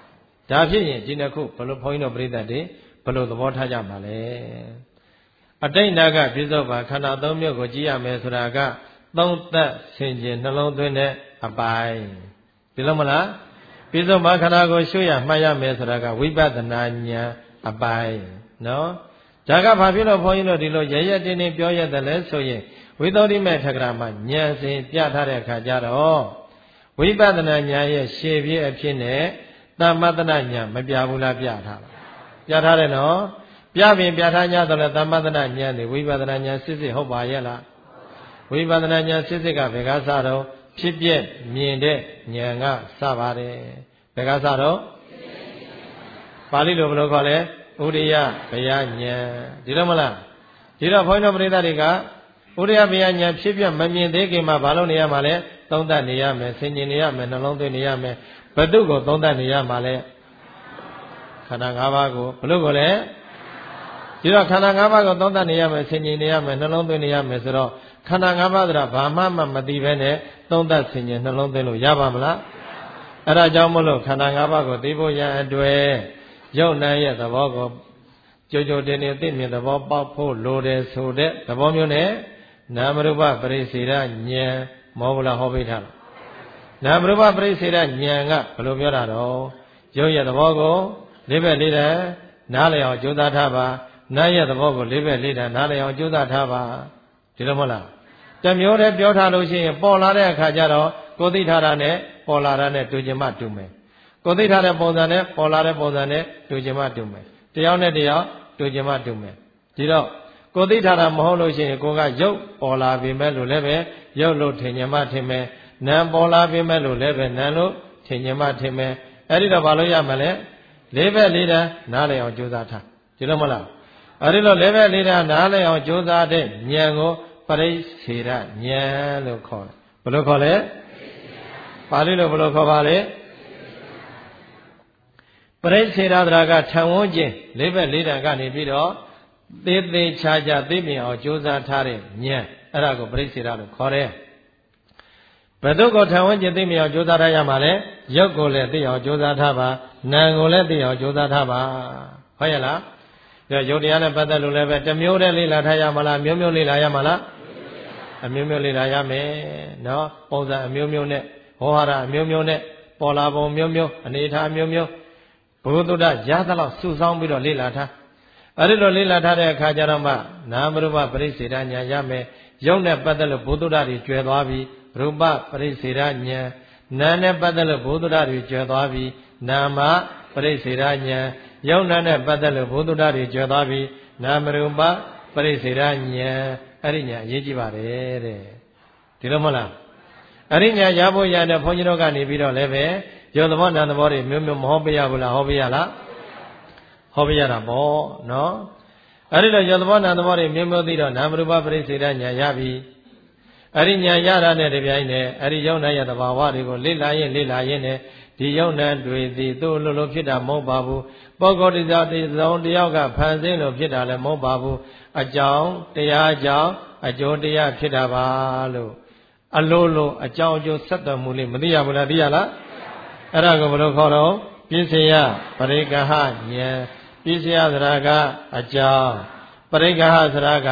ဒါဖြစ်ရင်ဒီနှစ်ခုဘယ်လိုဘုန်းကြီးတို့ပြိဿတွေဘယ်လိုသဘောထားကြမှာလဲအတိတ်နာကပြစ္ဆုတ်ပါခန္ဓာသုံးမျိုးကိုကြည့်ရမယ်ဆိုတာကသုံးသက်ဆင်ခြင်နှလုံးသွင်းတဲ့အပိုင်းဒီလိုမလားပြစ္ဆုတ်ပါခန္ဓာကိုရှုရမှတ်ရမယ်ဆိုတာကဝိပဿနာဉာဏ်အပိုင်းနော်ဒါကဘာဖြစ်လို့ဘုန်းကြီးတို့ဒီလိုရရတင်းတင်းပြောရတယ်လဲဆိုရင်ဝိသုဒ္ဓိမေထကရာမှာဉာဏ်စဉ်ပြထားတဲ့အခါကျတော့ဝိပဿနာဉာဏ်ရဲ့ရှေ့ပြေးအဖြစ်နဲ့သမ္မတနာဉာဏ်မပြဘူးလားပြထားလားပြထားတယ်နော်ပြပြင်ပြထားကြတော့လေသမ္မတနာဉာဏ်တွေဝိပဿနာဉာဏ်စစ်စစ်ဟုတ်ပါရဲ့လားဝိပဿနာဉာဏ်စစ်စစ်ကဘယ်ကစတော့ဖြစ်ပြမြင်တဲ့ဉာဏ်ကစပါတယ်ဘယ်ကစတော့ပါဠိလိုဘယ်လိုခေါ်လဲဥရိယဘယဉာဏ်ဒီတော့မလားဒီတော့ဘုန်းတော်ပရိသတ်တွေကဥရိယဘယဉာဏ်ဖြစ်ပြမမြင်သေးခင်မှာဘာလို့နေရမှာလဲသုံးသပ်နေရမယ်ဆင်ခြင်နေရမယ်နှလုံးသွင်းနေရမယ်ဘယ်သူကိုသုံးသပ်နေရမှာလဲခန္ဓာ၅ပါးကိုဘယ်လိုကိုလဲဒီတော့ခန္ဓာ၅ပါးကိုသုံးသပ်နေရမယ်ဆင်ခြင်နေရမယ်နှလုံးသွင်းနေရမယ်ဆိုတော့ခန္ဓာ၅ပါးဆိုတာဘာမှမမသိဘဲနဲ့သုံးသပ်ဆင်ခြင်နှလုံးသွင်းလို့ရပါမလားအဲ့ဒါကြောင့်မလို့ခန္ဓာ၅ပါးကိုသိဖို့ရန်အတွက်ရုပ်နာရဲ့သဘောကိုကြိုကြိုတင်တင်သိမြင်သဘောပေါက်ဖို့လိုတယ်ဆိုတဲ့သဘောမျိုးနဲ့နာမရူပပရိစေရဉာဏ်မောဘလားဟောပေးထားလားနာမရူပပရိစေရဉာဏ်ကဘယ်လိုပြောတာတော့ရုပ်ရဲ့သဘောကိုလေးဘက်လေးတည်းနားလည်အောင်ကြိုးစားထားပါနာရဲ့သဘောကိုလေးဘက်လေးတည်းနားလည်အောင်ကြိုးစားထားပါဒီလိုမဟုတ်လားတမျိုးတည်းပြောထားလို့ရှိရင်ပေါ်လာတဲ့အခါကျတော့ကိုသိထားတာနဲ့ပေါ်လာတာနဲ့တူချင်မှတူမယ်ကိုသိထားတဲ့ပုံစံနဲ့ပေါ်လာတဲ့ပုံစံနဲ့တူချင်မှတူမယ်တယောက်နဲ့တယောက်တူချင်မှတူမယ်ဒီတော့ကိုသိထားတာမဟုတ်လို့ရှိရင်ကိုကရုပ်ပေါ်လာပြီမဲ့လို့လည်းပဲရုပ်လို့ထင်ချင်မှထင်မယ်နာမ်ပေါ်လာပြီမဲ့လို့လည်းပဲနာမ်လို့ထင်ချင်မှထင်မယ်အဲ့ဒီတော့ဘာလို့ရမလဲလေးဘက်လေးတန်းနားလည်အောင်ကြိုးစားထားဒီလိုမလားအဲ့ဒီလိုလေးဘက်လေးတန်းနားလည်အောင်ကြိုးစားတဲ့ဉာဏ်ကိုပရိစေရဉာဏ်လို့ခေါ်တယ်ဘယ်လိုခေါ်လဲပါဠိလိုဘယ်လိုခေါ်ပါလဲပရိစေရသရာကထံဝန်းခြင်းလေးဘက်လေးတန်းကနေပြီးတော့သေးသေးချာချာသိမြင်အောင်ကြိုးစားထားတဲ့ဉာဏ်အဲ့ဒါကိုပရိစေရလို့ခေါ်တယ်ဘယ်သူကိုထံဝန်းခြင်းသိမြင်အောင်ကြိုးစားထားရမှာလဲရုပ်ကိုလည်းသိအောင်ကြိုးစားထားပါနာမ်ကိုလည်းသိအောင်ကြိုးစားထားပါဟုတ်ရဲ့လားဒါရုပ်တရားနဲ့ပတ်သက်လို့လည်းပဲတစ်မျိုးတည်းလေ့လာထားရမှာလားမျိုးမျိုးလေ့လာရမှာလားအမျိုးမျိုးလေ့လာရမယ်နော်ပုံစံအမျိုးမျိုးနဲ့ဟောဟာရအမျိုးမျိုးနဲ့ပေါ်လာပုံမျိုးမျိုးအနေထားမျိုးမျိုးဘုဒ္ဓတရသလောက်စုဆောင်းပြီးတော့လေ့လာထားအဲ့ဒီလိုလေ့လာထားတဲ့အခါကျတော့မှနာမရူပပရိစေရဉာဏ်ရမယ်ရုပ်နဲ့ပတ်သက်လို့ဘုဒ္ဓတတွေကျွဲသွားပြီရူပပရိစေရဉာဏ်နာမ်နဲ့ပတ်သက်လို့ဘုဒ္ဓတတွေကျွဲသွားပြီနာမပရိစေရဉာဏ်ရုပ်နာနဲ့ပတ်သက်လို့ဘုဒ္ဓတတွေကျွဲသွားပြီနာမရူပပရိစေရဉာဏ်အဲ့ဒီညာအရေးကြီးပါတယ်တဲ့ဒီလိုမဟုတ်လားအဲ့ဒီညာရဖို့ရတဲ့ဘုန်းကြီးတို့ကနေပြီးတော့လည်းပဲရုပ်သဘောနာမ်သဘောတွေမျိုးမျိုးမဟောပေးရဘူးလားဟောပေးရလားဟောပေးရတာပေါ့နော်အဲ့ဒီတော့ရုပ်သဘောနာမ်သဘောတွေမျိုးမျိုးသိတော့နာမရူပပရိစေရဉာဏ်ရပြီအဲ့ဒီဉာဏ်ရတာနဲ့တပြိုင်နက်အဲ့ဒီယုံနာရဲ့သဘာဝတွေကိုလေ့လာရင်လေ့လာရင်နဲ့ဒီယုံနာတွေသည်သူ့လိုလိုဖြစ်တာမဟုတ်ပါဘူးပုဂ္ဂိုလ်တရားတရားတယောက်ကဖန်ဆင်းလို့ဖြစ်တာလည်းမဟုတ်ပါဘူးအကြောင်းတရားကြောင့်အကျိုးတရားဖြစ်တာပါလို့အလိုလိုအကြောင်းအကျိုးဆက်တော်မူလိမ့်မသိရဘူးလားသိရလားအဲ့ဒါကိုဘယ်လိုခေါ်တော့ပြစ္ဆေယပရိက္ခဟဉာဏ်ပြစ္ဆေယသရကအကြောင်းပရိက္ခဟသရက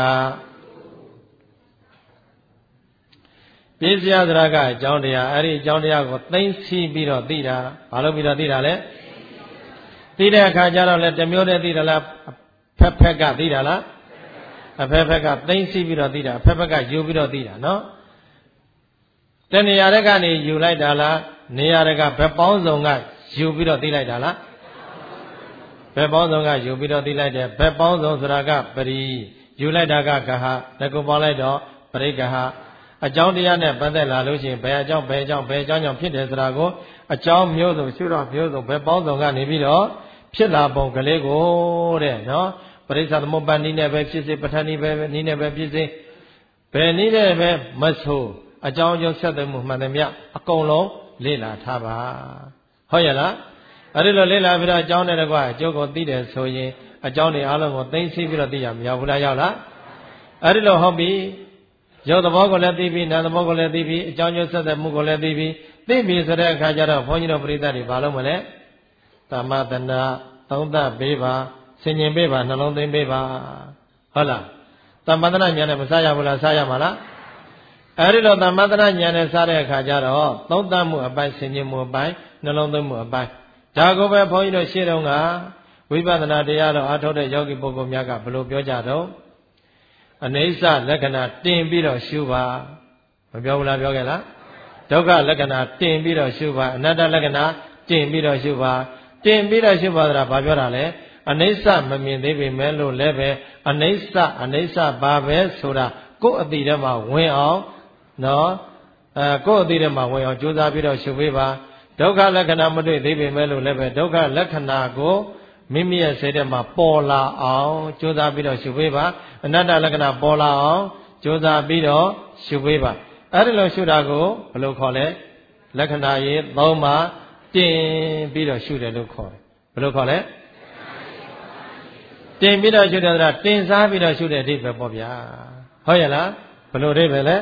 ပြစ္ဆေယသရကအကြောင်းတရားအဲ့ဒီအကြောင်းတရားကိုသိသိပြီးတော့သိတာဘာလို့ပြီးတော့သိတာလဲသိတဲ့အခါကျတော့လေတစ်မျိုးတည်းသိတာလားဖက်ဖက်ကသိတာလားအဖက်ဖက်ကသိသိပြီးတော့သိတာအဖက်ဖက်ကယူပြီးတော့သိတာနော်တနေရာတဲ့ကနေယူလိုက်တာလားနေရာတဲ့ကဘက်ပေါင်းစုံကယူပြီးတော့သိလိုက်တာလားဘက်ပေါင်းစုံကယူပြီးတော့သိလိုက်တယ်ဘက်ပေါင်းစုံဆိုတာကပရိယူလိုက်တာကကဟတကူပေါင်းလိုက်တော့ပရိက္ခဟအကြောင်းတရားနဲ့ပတ်သက်လာလို့ရှိရင်ဘယ်အကြောင်းဘယ်အကြောင်းဘယ်အကြောင်းကြောင့်ဖြစ်တယ်ဆိုတာကိုအကြောင်းမျိုးစုံရှုတော့မျိုးစုံဘယ်ပေါင်းစုံကနေပြီးတော့ဖြစ်လာပုံကလေးကိုတဲ့နော်ပရိစ္ဆသမုပ္ပါဒ်နည်းနဲ့ပဲဖြစ်စေပဋ္ဌာန်းနည်းပဲနည်းနဲ့ပဲဖြစ်စေဘယ်နည်းနဲ့ပဲမဆိုအကြောင်းအကျိုးဆက်သွယ်မှုမှန်တယ်မြအကုန်လုံးလေ့လာထားပါဟုတ်ရဲ့လားအဲ့ဒီလိုလေ့လာပြီးတော့အကြောင်းနဲ့တကွအကျိုးကိုသိတယ်ဆိုရင်အကြောင်းတွေအားလုံးကိုသိသိပြီးတော့သိရမရဘူးလားရောက်လားအဲ့ဒီလိုဟုတ်ပြီရုပ်သဘောကိုလည်းသိပြီးနာမ်သဘောကိုလည်းသိပြီးအကြောင်းကျိုးဆက်သွယ်မှုကိုလည်းသိပြီးသိပြီဆိုတဲ့အခါကျတော့ဘုန်းကြီးတို့ပရိသတ်တွေဘာလို့မလဲသသမတနာသုံးသပ်ပေးပါဆင်ញင်ပေးပါနှလုံးသွင်းပေးပါဟုတ်လားသမတနာဉာဏ်နဲ့မစားရဘူးလားစားရမှာလားအဲ့ဒီတော့သမတနာဉာဏ်နဲ့စားတဲ့အခါကျတော့သုံးသပ်မှုအပိုင်းဆင်ញင်မှုအပိုင်းနှလုံးသွင်းမှုအပိုင်းဒါကိုပဲဘုန်းကြီးတို့ရှေ့တုန်းကဝိပဿနာတရားတော်အားထုတ်တဲ့ယောဂီပုဂ္ဂိုလ်များကဘယ်လိုပြောကြတော့အနိစ္စလက္ခဏာတင်ပြီးတော့ရှုပါမပြောဘူးလားပြောခဲ့လားဒုက္ခလက္ခဏာတင်ပြီးတော့ရှုပါအနတ္တလက္ခဏာတင်ပြီးတော့ရှုပါတင်ပြီးတော့ရှုပါဆိုတာဘာပြောတာလဲအနိစ္စမမြင်သေးပေမဲ့လို့လည်းပဲအနိစ္စအနိစ္စဘာပဲဆိုတာကိုယ့်အတိထဲမှာဝင်အောင်နော်အဲကိုယ့်အတိထဲမှာဝင်အောင်ကြိုးစားပြီးတော့ရှုပေးပါဒုက္ခလက္ခဏာမတွေ့သေးပေမဲ့လို့လည်းပဲဒုက္ခလက္ခဏာကိုမိမိရဲ့စိတ်ထဲမှာပေါ်လာအောင်ကြိုးစားပြီးတော့ရှုပေးပါအနတ္တလက္ခဏာပေါ်လာအောင်ကြိုးစားပြီးတော့ရှုပေးပါအဲ့ဒီလိုရှုတာကိုဘယ်လိုခေါ်လဲလက္ခဏာရေးသုံးပါတင်ပြီးတော့ရှုတယ်လို့ခေါ်တယ်ဘယ်လိုခေါ်လဲတင်ပြီးတော့ရှုတယ်ဆိုတာတင်စားပြီးတော့ရှုတဲ့အဓိပ္ပာယ်ပေါ့ဗျာဟုတ်ရဲ့လားဘယ်လိုအဓိပ္ပာယ်လဲ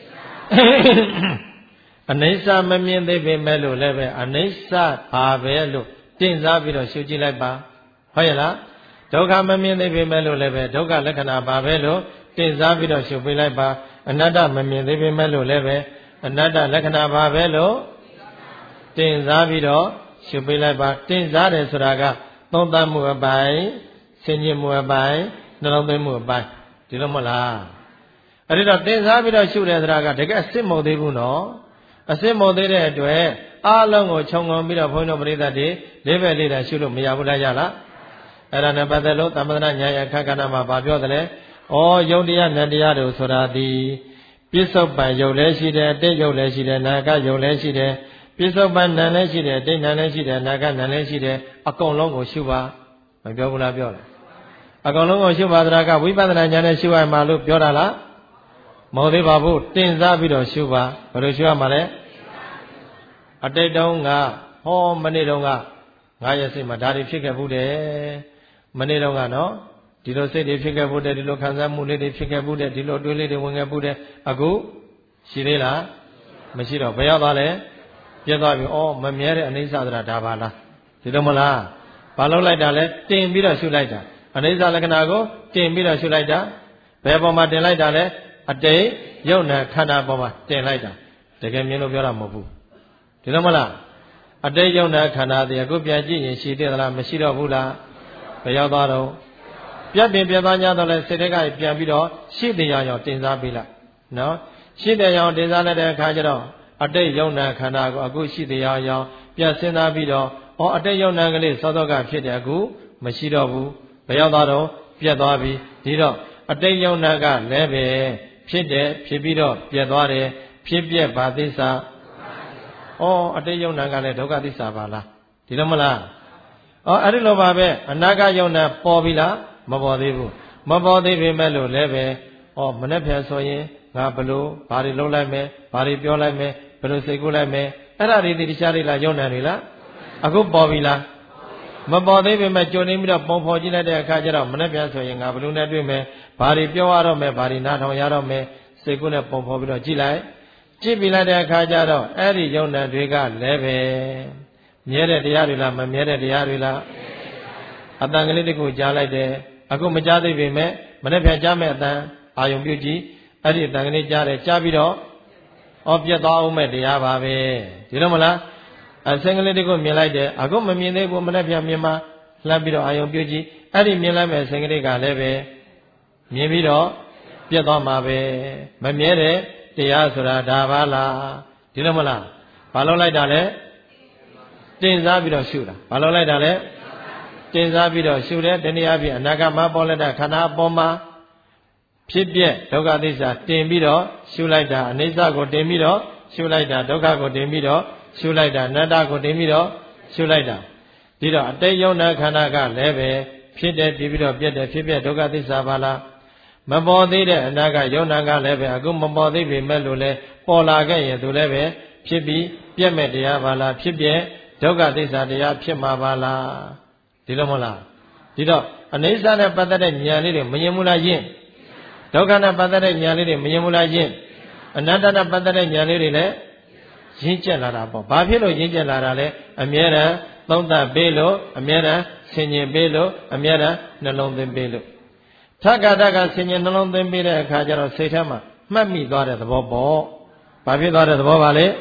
အနိစ္စမမြင်သေးပေမဲ့လို့လည်းပဲအနိစ္စပါပဲလို့တင်စားပြီးတော့ရှုကြည့်လိုက်ပါဟုတ်ရဲ့လားဒုက္ခမမြင်သေးပေမဲ့လို့လည်းပဲဒုက္ခလက္ခဏာပါပဲလို့တင်စားပြီးတော့ရှုပေးလိုက်ပါအနတ္တမမြင်သေးပေမဲ့လို့လည်းပဲအနတ္တလက္ခဏာပါပဲလို့တင်စားပြီးတော့ရှုပေးလိုက်ပါတင်စားတယ်ဆိုတာကသုံးသပ်မှုအပိုင်းဆင်ញင်မှုအပိုင်းနှလုံးသွင်းမှုအပိုင်းဒီလိုမဟုတ်လားအဲ့ဒီတော့တင်စားပြီးတော့ရှုတယ်ဆိုတာကတကယ်အစစ်မဟုတ်သေးဘူးနော်အစစ်မဟုတ်သေးတဲ့အတွက်အားလုံးကိုခြုံငုံပြီးတော့ဘုန်းတော်ပရိသတ်တွေလေးပဲလေးတာရှုလို့မရဘူးလားရလားအဲ့ဒါနဲ့ပတ်သက်လို့သမထဉာဏ်ရခက္ကဏမှာဗာပြောတယ်လေဩယုတ်တရားနတ်တရားတို့ဆိုတာဒီပြစ္ဆုတ်ပံယုတ်လည်းရှိတယ်အတိတ်ယုတ်လည်းရှိတယ်နာဂယုတ်လည်းရှိတယ်ပြစ္ဆုတ်ပံနံလည်းရှိတယ်အတိတ်နံလည်းရှိတယ်နာဂနံလည်းရှိတယ်အကုန်လုံးကိုရှုပါမပြောဘူးလားပြောတယ်အကုန်လုံးကိုရှုပါသလားကဝိပဿနာဉာဏ်နဲ့ရှုရမှာလို့ပြောတာလားမဟုတ်သေးပါဘူးတင်စားပြီးတော့ရှုပါဘယ်လိုရှုရမှာလဲအတိတ်တုန်းကဟောမနေ့တုန်းကငါရဲ့စိတ်မှာဒါတွေဖြစ်ခဲ့ဘူးတယ်မနေ့တုန်းကနော်ဒီလိုစိတ်တွေဖြစ်ခဲ့ဘူးတယ်ဒီလိုခံစားမှုလေးတွေဖြစ်ခဲ့ဘူးတယ်ဒီလိုတွေးလေးတွေဝင်ခဲ့ဘူးတယ်အခုရှိသေးလားမရှိတော့ဘယ်ရောက်သွားလဲပြတ်သွားပြီဩမမြဲတဲ့အနိစ္စဆိုတာဒါပါလားဒီလိုမလားဘာလို့လိုက်တာလဲတင်ပြီးတော့ရှုလိုက်တာအနိစ္စလက္ခဏာကိုတင်ပြီးတော့ရှုလိုက်တာဘယ်ပေါ်မှာတင်လိုက်တာလဲအတိတ်ယုတ်နာခန္ဓာပေါ်မှာတင်လိုက်တာတကယ်မြင်လို့ပြောတာမဟုတ်ဘူးဒီလိုမလားအတိတ်ယုတ်နာခန္ဓာတည်းအခုပြန်ကြည့်ရင်ရှိသေးသလားမရှိတော့ဘူးလားဘယ်ရောက်သွားတော့ပြတ်ပင်ပြတ်သား냐တော့လဲစိတ်တွေကပြန်ပြီးတော့ရှိတရားရောတင်စားပေးလိုက်နော်ရှိတရားရောတင်စားလိုက်တဲ့အခါကျတော့အတိတ်ယုတ်နာခန္ဓာကိုအခုရှိတရားရောပြန်စဉ်းစားပြီးတော့ဩအတိတ်ယုတ်နာကလေးစောစောကဖြစ်တယ်အခုမရှိတော့ဘူးဘယ်ရောက်သွားတော့ပြတ်သွားပြီဒီတော့အတိတ်ယုတ်နာကလည်းပဲဖြစ်တယ်ဖြစ်ပြီးတော့ပြတ်သွားတယ်ဖြစ်ပြက်ပါသစ္စာဩအတိတ်ယုတ်နာကလည်းဒုက္ခသစ္စာပါလားဒီလိုမလားဩအဲ့ဒီလိုပါပဲအနာဂတ်ယုတ်နာပေါ်ပြီလားမပေါ်သေးဘူးမပေါ်သေးပေမဲ့လို့လည်းပဲဩမနေ့ပြန်ဆိုရင်ငါဘလို့ဘာတွေလုပ်လိုက်မယ်ဘာတွေပြောလိုက်မယ်ဘယ်လိုစိတ်ကူးလိုက်မယ်အဲ့ဒါတွေဒီတခြားတွေလားယုံနာတွေလားအခုပေါ်ပြီလားမပေါ်သေးပေမဲ့ကြုံနေပြီးတော့ပုံဖော်ကြည့်လိုက်တဲ့အခါကျတော့မနေ့ပြန်ဆိုရင်ငါဘလို့နဲ့တွေ့မယ်ဘာတွေပြောရတော့မယ်ဘာတွေနားထောင်ရတော့မယ်စိတ်ကူးနဲ့ပုံဖော်ပြီးတော့ကြည့်လိုက်ကြည့်ပြီးလိုက်တဲ့အခါကျတော့အဲ့ဒီယုံနာတွေကလည်းပဲမြဲတဲ့တရားတွေလားမမြဲတဲ့တရားတွေလားအတန်ကလေးတခုကြားလိုက်တယ်အခုမကြားသေးပေမဲ့မနေ့ပြန်ကြားမဲ့အတန်အာယုံပြုကြည့်အဲ့ဒီအတန်ကလေးကြားတယ်ကြားပြီးတော့ဩပြတ်သွားအောင်မဲ့တရားပါပဲဒီလိုမလားအစင်ကလေးတခုမြင်လိုက်တယ်အခုမမြင်သေးဘူးမနေ့ပြန်မြင်မှလှမ်းပြီးတော့အာယုံပြုကြည့်အဲ့ဒီမြင်လိုက်မဲ့အစင်ကလေးကလည်းပဲမြင်ပြီးတော့ပြတ်သွားမှာပဲမမြဲတဲ့တရားဆိုတာဒါပါလားဒီလိုမလားဘာလို့လိုက်တာလဲတင်စားပြီးတော့ရှုတာဘာလို့လိုက်တာလဲတင်စားပြီးတော့ရှုတယ်တနည်းအားဖြင့်အနာဂတ်မှာပေါ်လက်တဲ့ခန္ဓာအပေါ်မှာဖြစ်ပြက်ဒုက္ခသစ္စာတင်ပြီးတော့ရှုလိုက်တာအနိစ္စကိုတင်ပြီးတော့ရှုလိုက်တာဒုက္ခကိုတင်ပြီးတော့ရှုလိုက်တာအနတ္တကိုတင်ပြီးတော့ရှုလိုက်တာဒီတော့အတိတ်ယုံနာခန္ဓာကလည်းပဲဖြစ်တယ်ပြီးပြီးတော့ပြက်တယ်ဖြစ်ပြက်ဒုက္ခသစ္စာပါလားမပေါ်သေးတဲ့အနာဂတ်ယုံနာကလည်းပဲအခုမပေါ်သေးပေမဲ့လို့လဲပေါ်လာခဲ့ရင်သူလည်းပဲဖြစ်ပြီးပြက်မဲ့တရားပါလားဖြစ်ပြက်ဒုက္ခသစ္စာတရားဖြစ်မှာပါလားဒီလိုမဟုတ်လားဒီတော့အနိစ္စနဲ့ပတ်သက်တဲ့ဉာဏ်လေးတွေမမြင်ဘူးလားယင်ဒုက္ခနဲ့ပတ်သက်တဲ့ဉာဏ်လေးတွေမမြင်ဘူးလားယင်အနတ္တနဲ့ပတ်သက်တဲ့ဉာဏ်လေးတွေလည်းရင့်ကျက်လာတာပေါ့ဘာဖြစ်လို့ရင့်ကျက်လာတာလဲအမြဲတမ်းသုံးသပ်ပေးလို့အမြဲတမ်းဆင်ញင်ပေးလို့အမြဲတမ်းနှလုံးသွင်းပေးလို့ထက္ကတကဆင်ញင်နှလုံးသွင်းပေးတဲ့အခါကျတော့စိတ်ထဲမှာမှတ်မိသွားတဲ့သဘောပေါ့ဘာဖြစ်သွားတဲ့သဘောပါလဲ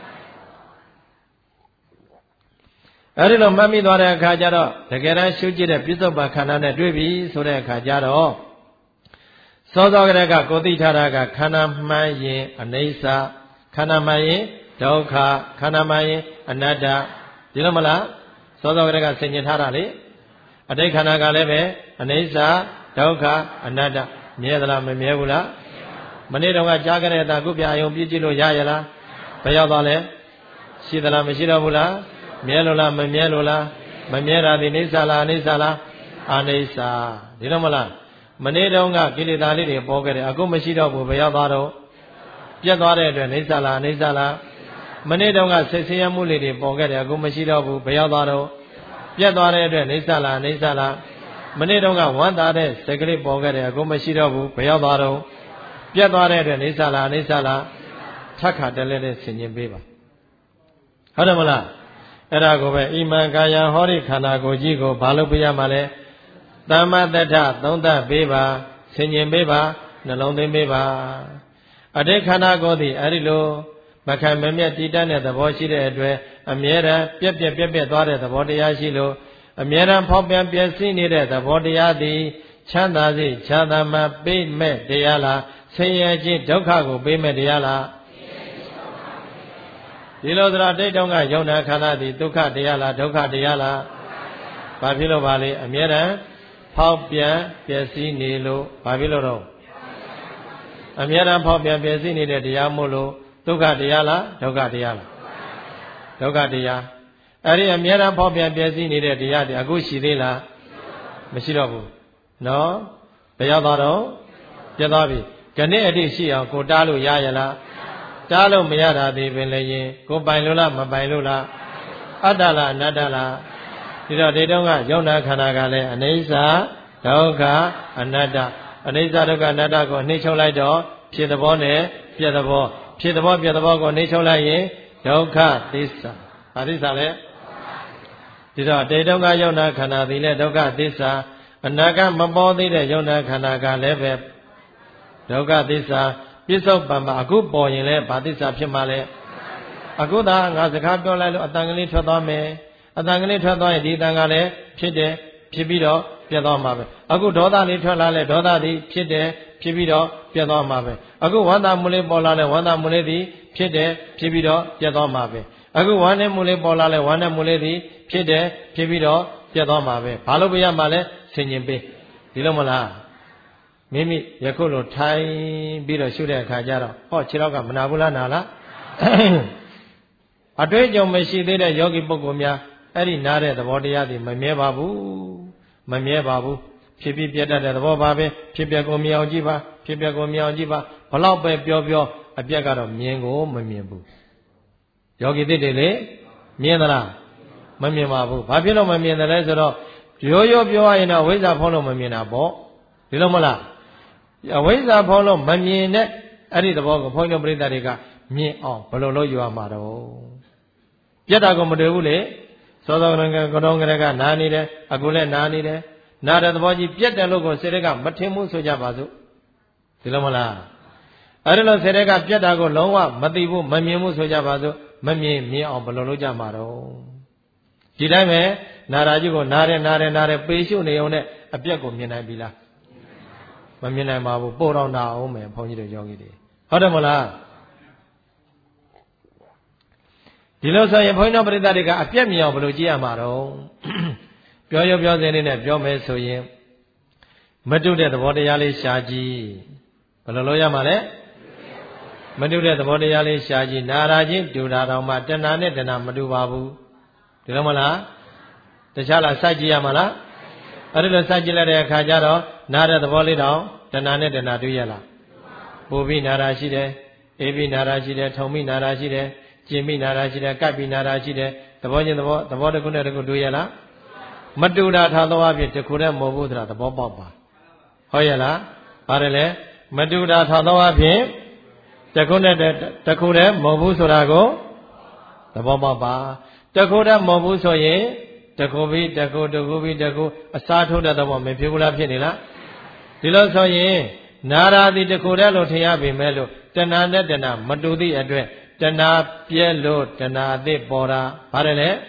အဲဒီလိုမှတ်မိသွားတဲ့အခါကျတော့တကယ်တမ်းရှုကြည့်တဲ့ပြစ္ဆုတ်ပန်ခန္ဓာနဲ့တွေ့ပြီဆိုတဲ့အခါကျတော့စောစောကတည်းကကိုသိထားတာကခန္ဓာမှန်ရင်အနိစ္စခန္ဓာမှန်ရင်ဒုက္ခခန္ဓာမှန်ရင်အနတ္တဒီလိုမလားစောစောကတည်းကဆင်ញင်ထားတာလေအတိတ်ခန္ဓာကလည်းပဲအနိစ္စဒုက္ခအနတ္တမြဲသလားမမြဲဘူးလားမနေ့တုန်းကကြားခဲ့တဲ့အတာကုပြအယုံပြည့်ကြည့်လို့ရရလားဘယ်ရောက်သွားလဲရှိသလားမရှိတော့ဘူးလားမြဲလို့လားမမြဲလို့လားမမြဲတာဒီနိစ္စလားအနိစ္စလားအနိစ္စဒီလိုမလားမနေ့တုန်းကကိလေသာလေးတွေပေါ်ခဲ့တယ်အခုမရှိတော့ဘူးဘယ်ရောက်သွားတော့ပြတ်သွားတဲ့အတွက်နိစ္စလားအနိစ္စလားမနေ့တုန်းကစိတ်ဆင်းရဲမှုလေးတွေပေါ်ခဲ့တယ်အခုမရှိတော့ဘူးဘယ်ရောက်သွားတော့ပြတ်သွားတဲ့အတွက်နိစ္စလားအနိစ္စလားမနေ့တုန်းကဝမ်းသာတဲ့စိတ်ကလေးပေါ်ခဲ့တယ်အခုမရှိတော့ဘူးဘယ်ရောက်သွားတော့ပြတ်သွားတဲ့အတွက်နိစ္စလားအနိစ္စလားထပ်ခါတလဲလဲဆင်ញင်ပေးပါဟုတ်တယ်မလားအဲ့ဒါကိုပဲဣမံကာယံဟောဒီခန္ဓာကိုယ်ကြီးကိုဘာလို့ပြရမှာလဲသမ္မတ္ထသုံးသပ်ပေးပါဆင်ញင်ပေးပါနှလုံးသွင်းပေးပါအတိတ်ခန္ဓာကိုယ်သည်အဲ့ဒီလိုမခံမမြတ်တည်တတ်တဲ့သဘောရှိတဲ့အတွက်အမြဲတမ်းပြက်ပြက်ပြက်ပြက်သွားတဲ့သဘောတရားရှိလို့အမြဲတမ်းဖောက်ပြန်ပြည့်စည်နေတဲ့သဘောတရားသည်ချမ်းသာစေချမ်းသာမှပေးမဲ့တရားလားဆင်းရဲခြင်းဒုက္ခကိုပေးမဲ့တရားလားဒီလိုဆိုတော့တိတ်တုံးကယုံနာခန္ဓာသည်ဒုက္ခတရားလားဒုက္ခတရားလားဘာဖြစ်လို့ပါလဲအမြဲတမ်းဖောက်ပြန်ပြည့်စည်နေလို့ဘာဖြစ်လို့တော့အမြဲတမ်းဖောက်ပြန်ပြည့်စည်နေတဲ့တရားမို့လို့ဒုက္ခတရားလားဒုက္ခတရားလားဒုက္ခတရားအဲ့ဒီအမြဲတမ်းဖောက်ပြန်ပြည့်စည်နေတဲ့တရားတွေအခုရှိသေးလားမရှိတော့ဘူးနော်ဘယ်ရောက်သွားတော့ပြတ်သွားပြီခဏအထိရှိအောင်ကိုတားလို့ရရလားတားလို့မရတာသေးပင်လည်းရင်ကိုပိုင်လို့လားမပိုင်လို့လားအတ္တလားအနတ္တလားဒီတော့ဒီတုန်းကယုံနာခန္ဓာကလည်းအနိစ္စဒုက္ခအနတ္တအနိစ္စဒုက္ခအနတ္တကိုနှိမ့်ချုပ်လိုက်တော့ဖြစ်သဘောနဲ့ပြတ်သဘောဖြစ်သဘောပြတ်သဘောကိုနှိမ့်ချုပ်လိုက်ရင်ဒုက္ခသစ္စာဘာသစ္စာလဲဒီတော့တေတုံကယုံနာခန္ဓာသည်လည်းဒုက္ခသစ္စာအနာကမပေါ်သေးတဲ့ယုံနာခန္ဓာကလည်းပဲဒုက္ခသစ္စာပြစ္ဆုတ်ပံမှာအခုပေါ်ရင်လည်းဘာသစ္စာဖြစ်မှလဲအခုသာငါစကားပြောလိုက်လို့အတန်ကလေးထွက်သွားမယ်အတန်ကလေးထွက်သွားရင်ဒီအတန်ကလည်းဖြစ်တယ်ဖြစ်ပြီးတော့ပြတ်သွားမှာပဲအခုဒေါသလေးထွက်လာလဲဒေါသသည်ဖြစ်တယ်ဖြစ်ပြီးတော့ပြတ်သွားမှာပဲအခုဝန္တာမှုလေးပေါ်လာလဲဝန္တာမှုလေးသည်ဖြစ်တယ်ဖြစ်ပြီးတော့ပြတ်သွားမှာပဲအခုဝမ်းနဲ့မှုလေးပေါ်လာလဲဝမ်းနဲ့မှုလေးသည်ဖြစ်တယ်ဖြစ်ပြီးတော့ပြတ်သွားမှာပဲဘာလို့ပြရမှာလဲဆင်ញင်ပေးဒီလိုမလားမိမိယခုလိုထိုင်ပြီးတော့ရှုတဲ့အခါကျတော့ဟောခြေထောက်ကမနာဘူးလားနာလားအတွေ့အကြုံမရှိသေးတဲ့ယောဂီပုဂ္ဂိုလ်များအဲ့ဒီနားတဲ့သဘောတရားတွေမမြဲပါဘူးမမြဲပါဘူးဖြစ်ပြီးပြတ်တတ်တဲ့သဘောပါပဲဖြစ်ပြက်ကိုမြင်အောင်ကြည့်ပါဖြစ်ပြက်ကိုမြင်အောင်ကြည့်ပါဘလောက်ပဲပြောပြောအပြက်ကတော့မြင်ကိုမမြင်ဘူးယောဂီသစ်တွေလေမြင်သလားမမြင်ပါဘူးဘာဖြစ်လို့မမြင်တယ်လဲဆိုတော့ရိုးရိုးပြောရရင်တော့ဝိဇ္ဇာဖုံးလို့မမြင်တာပေါ့ဒီလိုမလားအဝိဇ္ဇာဖုံးလို့မမြင်တဲ့အဲ့ဒီသဘောကိုဘုန်းကြီးတို့ပြိဿတွေကမြင်အောင်ဘယ်လိုလုပ်ယူရမှာတော့ပြတ်တာကိုမတွေ့ဘူးလေစောစောကကတုံးကလေးကနားနေတယ်အခုလည်းနားနေတယ်နားတဲ့သဘောကြီးပြတ်တယ်လို့ကိုစိတ်တွေကမထင်ဘူးဆိုကြပါစို့ဒီလိုမလားအဲ့ဒီလိုစိတ်တွေကပြတ်တာကိုလုံးဝမသိဘူးမမြင်ဘူးဆိုကြပါစို့မမြင်မြင်အောင်ဘယ်လိုလုပ်ကြမှာတော့ဒီတိုင်းပဲနာရာကြီးကိုနားတယ်နားတယ်နားတယ်ပေရှုနေုံနဲ့အပြက်ကိုမြင်နိုင်ပြီလားမမြင်နိုင်ပါဘူးပို့တော့နာအောင်မယ်ဘုန်းကြီးတို့ယောဂီတွေဟုတ်တယ်မလားဒီလိုဆိုရင်ဘုန်းကြီးတို့ပရိသတ်တွေကအပြက်မြင်အောင်ဘယ်လိုကြည့်ရမှာတော့ပြောရပြောစင်းလေးနဲ့ပြောမယ်ဆိုရင်မတုတဲ့သဘောတရားလေးရှားကြည့်ဘယ်လိုလုပ်ရမှာလဲမတုတဲ့သဘောတရားလေးရှားကြည့်နာရာချင်းတူတာတောင်မှတဏှာနဲ့တဏှာမတူပါဘူးဒီလိုမလားတခြားလားစိုက်ကြည့်ရမှာလားအဲ့ဒီလိုစိုက်ကြည့်လိုက်တဲ့အခါကျတော့နားတဲ့သဘောလေးတောင်တဏှာနဲ့တဏှာတွေ့ရလားပူပြီးနာရာရှိတယ်အေးပြီးနာရာရှိတယ်ထုံပြီးနာရာရှိတယ်ကျင်ပြီးနာရာရှိတယ်ကပ်ပြီးနာရာရှိတယ်သဘောချင်းသဘောသဘောတစ်ခုနဲ့တစ်ခုတွေ့ရလားမတူတာထားသောအဖြစ်တစ်ခုတည်းမဟုတ်ဘူးဆိုတာသဘောပေါက်ပါဟုတ်ရဲ့လားပါတယ်လေမတူတာထားသောအဖြစ်တစ်ခုနဲ့တစ်ခုတည်းမဟုတ်ဘူးဆိုတာကိုသဘောပေါက်ပါတခုတည်းမဟုတ်ဘူးဆိုရင်တခုပြီးတခုတခုပြီးတခုအစားထိုးတတ်တော့မဖြစ်ဘူးလားဖြစ်နေလားဒီလိုဆိုရင်နာရာတိတခုတည်းလို့ထင်ရပေမဲ့လို့တဏှာနဲ့တဏှာမတူသည့်အတွက်တဏှာပြဲလို့တဏှာအသစ်ပေါ်တာဘာလဲလဲ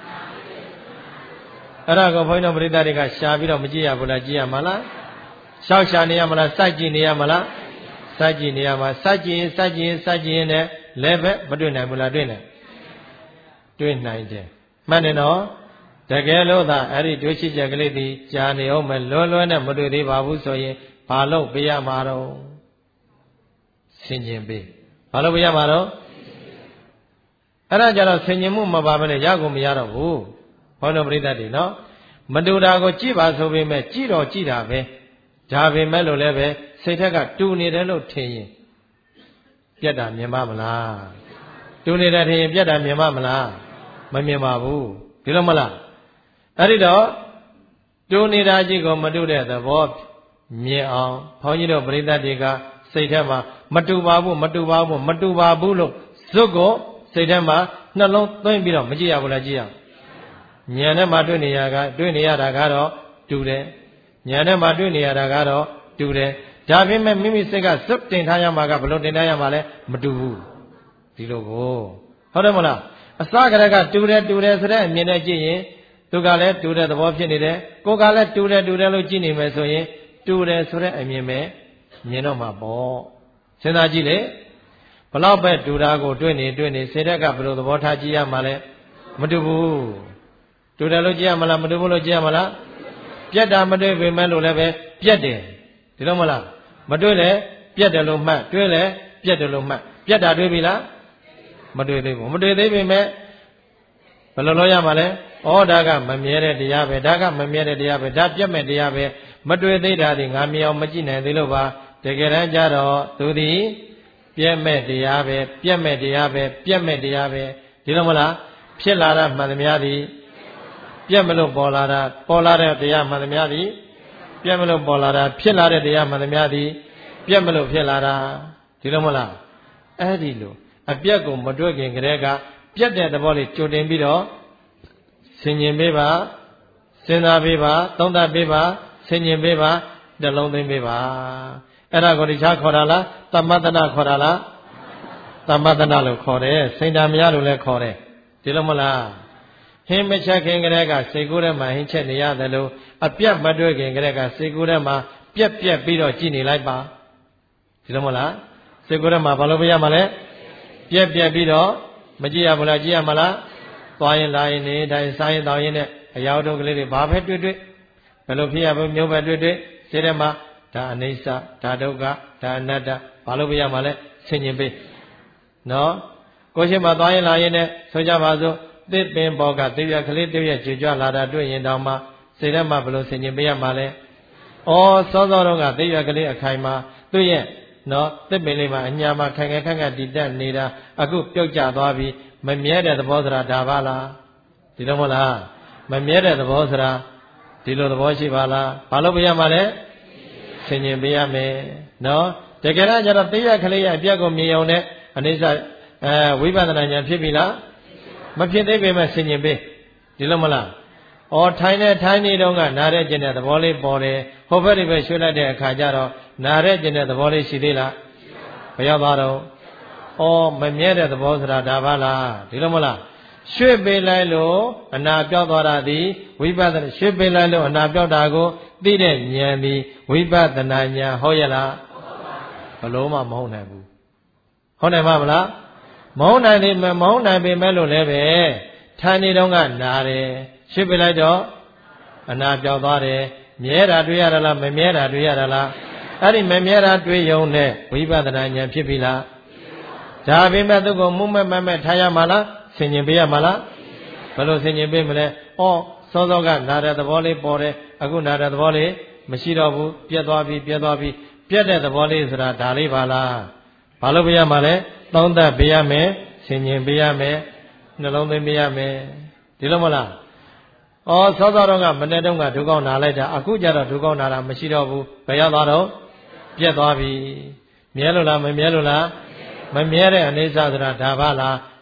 အဲ့ဒါကိုဘုန်းကြီးတို့ပရိသတ်တွေကရှားပြီးတော့မကြည့်ရဘူးလားကြည့်ရမှာလားရှောက်ရှာနေရမလားစိုက်ကြည့်နေရမလားစိုက်ကြည့်နေရမှာစိုက်ကြည့်ရင်စိုက်ကြည့်ရင်စိုက်ကြည့်ရင်လည်းလည်းပဲမတွေ့နိုင်ဘူးလားတွေ့နိုင်တွေ့နိုင်တယ်မှန်တယ်နော်တကယ်လို့သာအဲ့ဒီတွေ့ရှိချက်ကလေးဒီကြာနေအောင်မလွယ်လွယ်နဲ့မတွေ့သေးပါဘူးဆိုရင်ဘာလို့ပေးရမှာတော့ဆင်ခြင်ပေးဘာလို့ပေးရမှာတော့အဲ့ဒါကြတော့ဆင်ခြင်မှုမပါဘဲနဲ့ရကုန်မရတော့ဘူးဘုန်းတော်ပရိသတ်တွေနော်မတူတာကိုကြည့်ပါဆိုပေမဲ့ကြည့်တော့ကြည့်တာပဲဒါပေမဲ့လို့လည်းပဲစိတ်ထက်ကတူနေတယ်လို့ထင်ရင်ပြတ်တာမြင်ပါမလားတူနေတယ်ထင်ရင်ပြတ်တာမြင်ပါမလားမမြင်ပါဘူးဒီလိုမလားအဲ့ဒီတော့တူနေတာကြီးကိုမတူတဲ့သဘောမြင်အောင်ဘုန်းကြီးတို့ပရိသတ်တွေကစိတ်ထဲမှာမတူပါဘူးမတူပါဘူးမတူပါဘူးလို့ဇွတ်ကိုစိတ်ထဲမှာနှလုံးသွင်းပြီးတော့မကြည့်ရဘူးလားကြည့်ရဉာဏ်နဲ့မှတွေ့နေရကတွေ့နေရတာကတော့တူတယ်ဉာဏ်နဲ့မှတွေ့နေရတာကတော့တူတယ်ဒါပေမဲ့မိမိစိတ်ကဇွတ်တင်ထားရမှာကဘယ်လိုတင်ထားရမှာလဲမတူဘူးဒီလိုကိုဟုတ်တယ်မလားအစကတည်းကတူတယ်တူတယ်ဆိုတဲ့အမြင်နဲ့ကြည့်ရင်သူကလည်းတူတဲ့သဘောဖြစ်နေတယ်ကိုယ်ကလည်းတူတယ်တူတယ်လို့ကြည့်နေမယ်ဆိုရင်တူတယ်ဆိုတဲ့အမြင်ပဲမြင်တော့မှာပေါ့စဉ်းစားကြည့်လေဘလောက်ပဲတူတာကိုတွေ့နေတွေ့နေစိတ်ဓာတ်ကဘယ်လိုသဘောထားကြည့်ရမှာလဲမတူဘူးတူတယ်လို့ကြည့်ရမလားမတူဘူးလို့ကြည့်ရမလားပြက်တာမတွေ့ပေမဲ့လို့လည်းပဲပြက်တယ်ဒီလိုမလားမတွေ့လဲပြက်တယ်လို့မှတ်တွေ့လဲပြက်တယ်လို့မှတ်ပြက်တာတွေ့ပြီလားမတွေ့သေးဘူးမတွေ့သေးပေမဲ့ဘယ်လိုလုပ်ရမှာလဲဩဒါကမမြဲတဲ့တရားပဲဒါကမမြဲတဲ့တရားပဲဒါပြက်မဲ့တရားပဲမတွေ့သေးတာဒီငါမြင်အောင်မကြည့်နိုင်သေးလို့ပါတကယ်တမ်းကျတော့သူသည်ပြက်မဲ့တရားပဲပြက်မဲ့တရားပဲပြက်မဲ့တရားပဲဒီလိုမလားဖြစ်လာတာမှန်သမျှသည်ပြက်မလို့ပေါ်လာတာပေါ်လာတဲ့တရားမှန်သမျှသည်ပြက်မလို့ပေါ်လာတာဖြစ်လာတဲ့တရားမှန်သမျှသည်ပြက်မလို့ဖြစ်လာတာဒီလိုမလားအဲ့ဒီလိုအပြက်ကိုမတွေ့ခင်ကတည်းကပြက်တဲ့သဘောလေးကြိုတင်ပြီးတော့ဆင်ញင်ပေးပါစဉ်းစားပေးပါသုံးသပ်ပေးပါဆင်ញင်ပေးပါနှလုံးသွင်းပေးပါအဲ့ဒါကိုတခြားခေါ်တာလားသမတနာခေါ်တာလားသမတနာလို့ခေါ်တယ်စိတ်ဓာမရလို့လည်းခေါ်တယ်ဒီလိုမလားဟင်းမချက်ခင်ကလေးကစိတ်ကူးထဲမှာဟင်းချက်နေရတယ်လို့အပြက်မတွေ့ခင်ကလေးကစိတ်ကူးထဲမှာပြက်ပြက်ပြီးတော့ကြည်နေလိုက်ပါဒီလိုမလားစိတ်ကူးထဲမှာဘာလို့ပြရမှာလဲပြက်ပြက်ပြီးတော့မကြည့်ရဘူးလားကြည့်ရမလားသွားရင်လာရင်နေတိုင်းစားရင်တောင်းရင်နဲ့အရာတို့ကလေးတွေဘာပဲတွေ့တွေ့ဘယ်လိုဖြစ်ရဘူးမျိုးပဲတွေ့တွေ့စိတ်ထဲမှာဒါအနိစ္စဒါဒုက္ခဒါအနတ္တဘာလို့ပြရမှာလဲဆင်ញင်ပေးနော်ကိုရှိမှသွားရင်လာရင်နဲ့ဆိုကြပါစို့သစ်ပင်ပေါ်ကတည့်ရကလေးတည့်ရကြွကြွလာတာတွေ့ရင်တောင်မှစိတ်ထဲမှာဘယ်လိုဆင်ញင်ပေးရမှာလဲဩစောစောတော့ကတည့်ရကလေးအခိုင်မှာသူ့ရဲ့နော်သစ်ပင်လေးမှာအညာမှာခိုင်ခိုင်ခန့်ခန့်တည်တက်နေတာအခုပြုတ်ကျသွားပြီးမမြဲတဲ့သဘောဆိုတာဒါပါလားဒီလိုမဟုတ်လားမမြဲတဲ့သဘောဆိုတာဒီလိုသဘောရှိပါလားဘာလို့ပြရမှာလဲဆင်ញင်ပေးရမယ်နော်တကယ်တော့ကျတော့တည့်ရကလေးရဲ့အပြက်ကိုမြင်အောင်နဲ့အနိစ္စအဲဝိပဿနာဉာဏ်ဖြစ်ပြီလားမဖြစ်သေးပေမဲ့ဆင်ញင်ပေးဒီလိုမလားဩထိုင်နေထိုင်နေတော့ကနားရဲကျင်တဲ့သဘောလေးပေါ်တယ်ဟိုဘက်ဒီဘက်ရွှေ့လိုက်တဲ့အခါကျတော့နားရဲကျင်တဲ့သဘောလေးရှိသေးလားဘယ်ရောက်သွားတော့ဩမမြဲတဲ့သဘောဆိုတာဒါပါလားဒီလိုမလားရွှေ့ပေးလိုက်လို့အနာပြောက်သွားတာဒီဝိပဿနာရွှေ့ပေးလိုက်လို့အနာပြောက်တာကိုသိတဲ့ဉာဏ်ဒီဝိပဿနာဉာဏ်ဟုတ်ရဲ့လားဘလို့မှမဟုတ်နိုင်ဘူးဟုတ်နိုင်မှာမလားမဟုတ်နိုင်တယ်မဟုတ်နိုင်ပေမဲ့လို့လည်းပဲထိုင်နေတော့ကနာတယ်ရွှေ့ပေးလိုက်တော့အနာပြောက်သွားတယ်မြဲတာတွေ့ရတာလားမမြဲတာတွေ့ရတာလားအဲ့ဒီမမြဲတာတွေ့ရုံနဲ့ဝိပဿနာဉာဏ်ဖြစ်ပြီလားဒါပေမဲ့သူကမှုမဲ့မဲ့မဲ့ထားရမှာလားဆင်ញင်ပေးရမှာလားဘယ်လိုဆင်ញင်ပေးမလဲဩစောစောကနာတဲ့သဘောလေးပေါ်တယ်အခုနာတဲ့သဘောလေးမရှိတော့ဘူးပြတ်သွားပြီပြတ်သွားပြီပြတ်တဲ့သဘောလေးဆိုတာဒါလေးပါလားဘာလို့ပေးရမှာလဲသုံးသပ်ပေးရမယ်ဆင်ញင်ပေးရမယ်နှလုံးသွင်းပေးရမယ်ဒီလိုမလားဩစောစောတော့ကမနေ့တုန်းကဒုက္ခနာလိုက်တာအခုကျတော့ဒုက္ခနာတာမရှိတော့ဘူးဘယ်ရောက်သွားတော့ပြတ်သွားပြီမြဲလို့လားမမြဲလို့လားမမြဲတဲ့အနေဆာဆိုတာဒါပါလား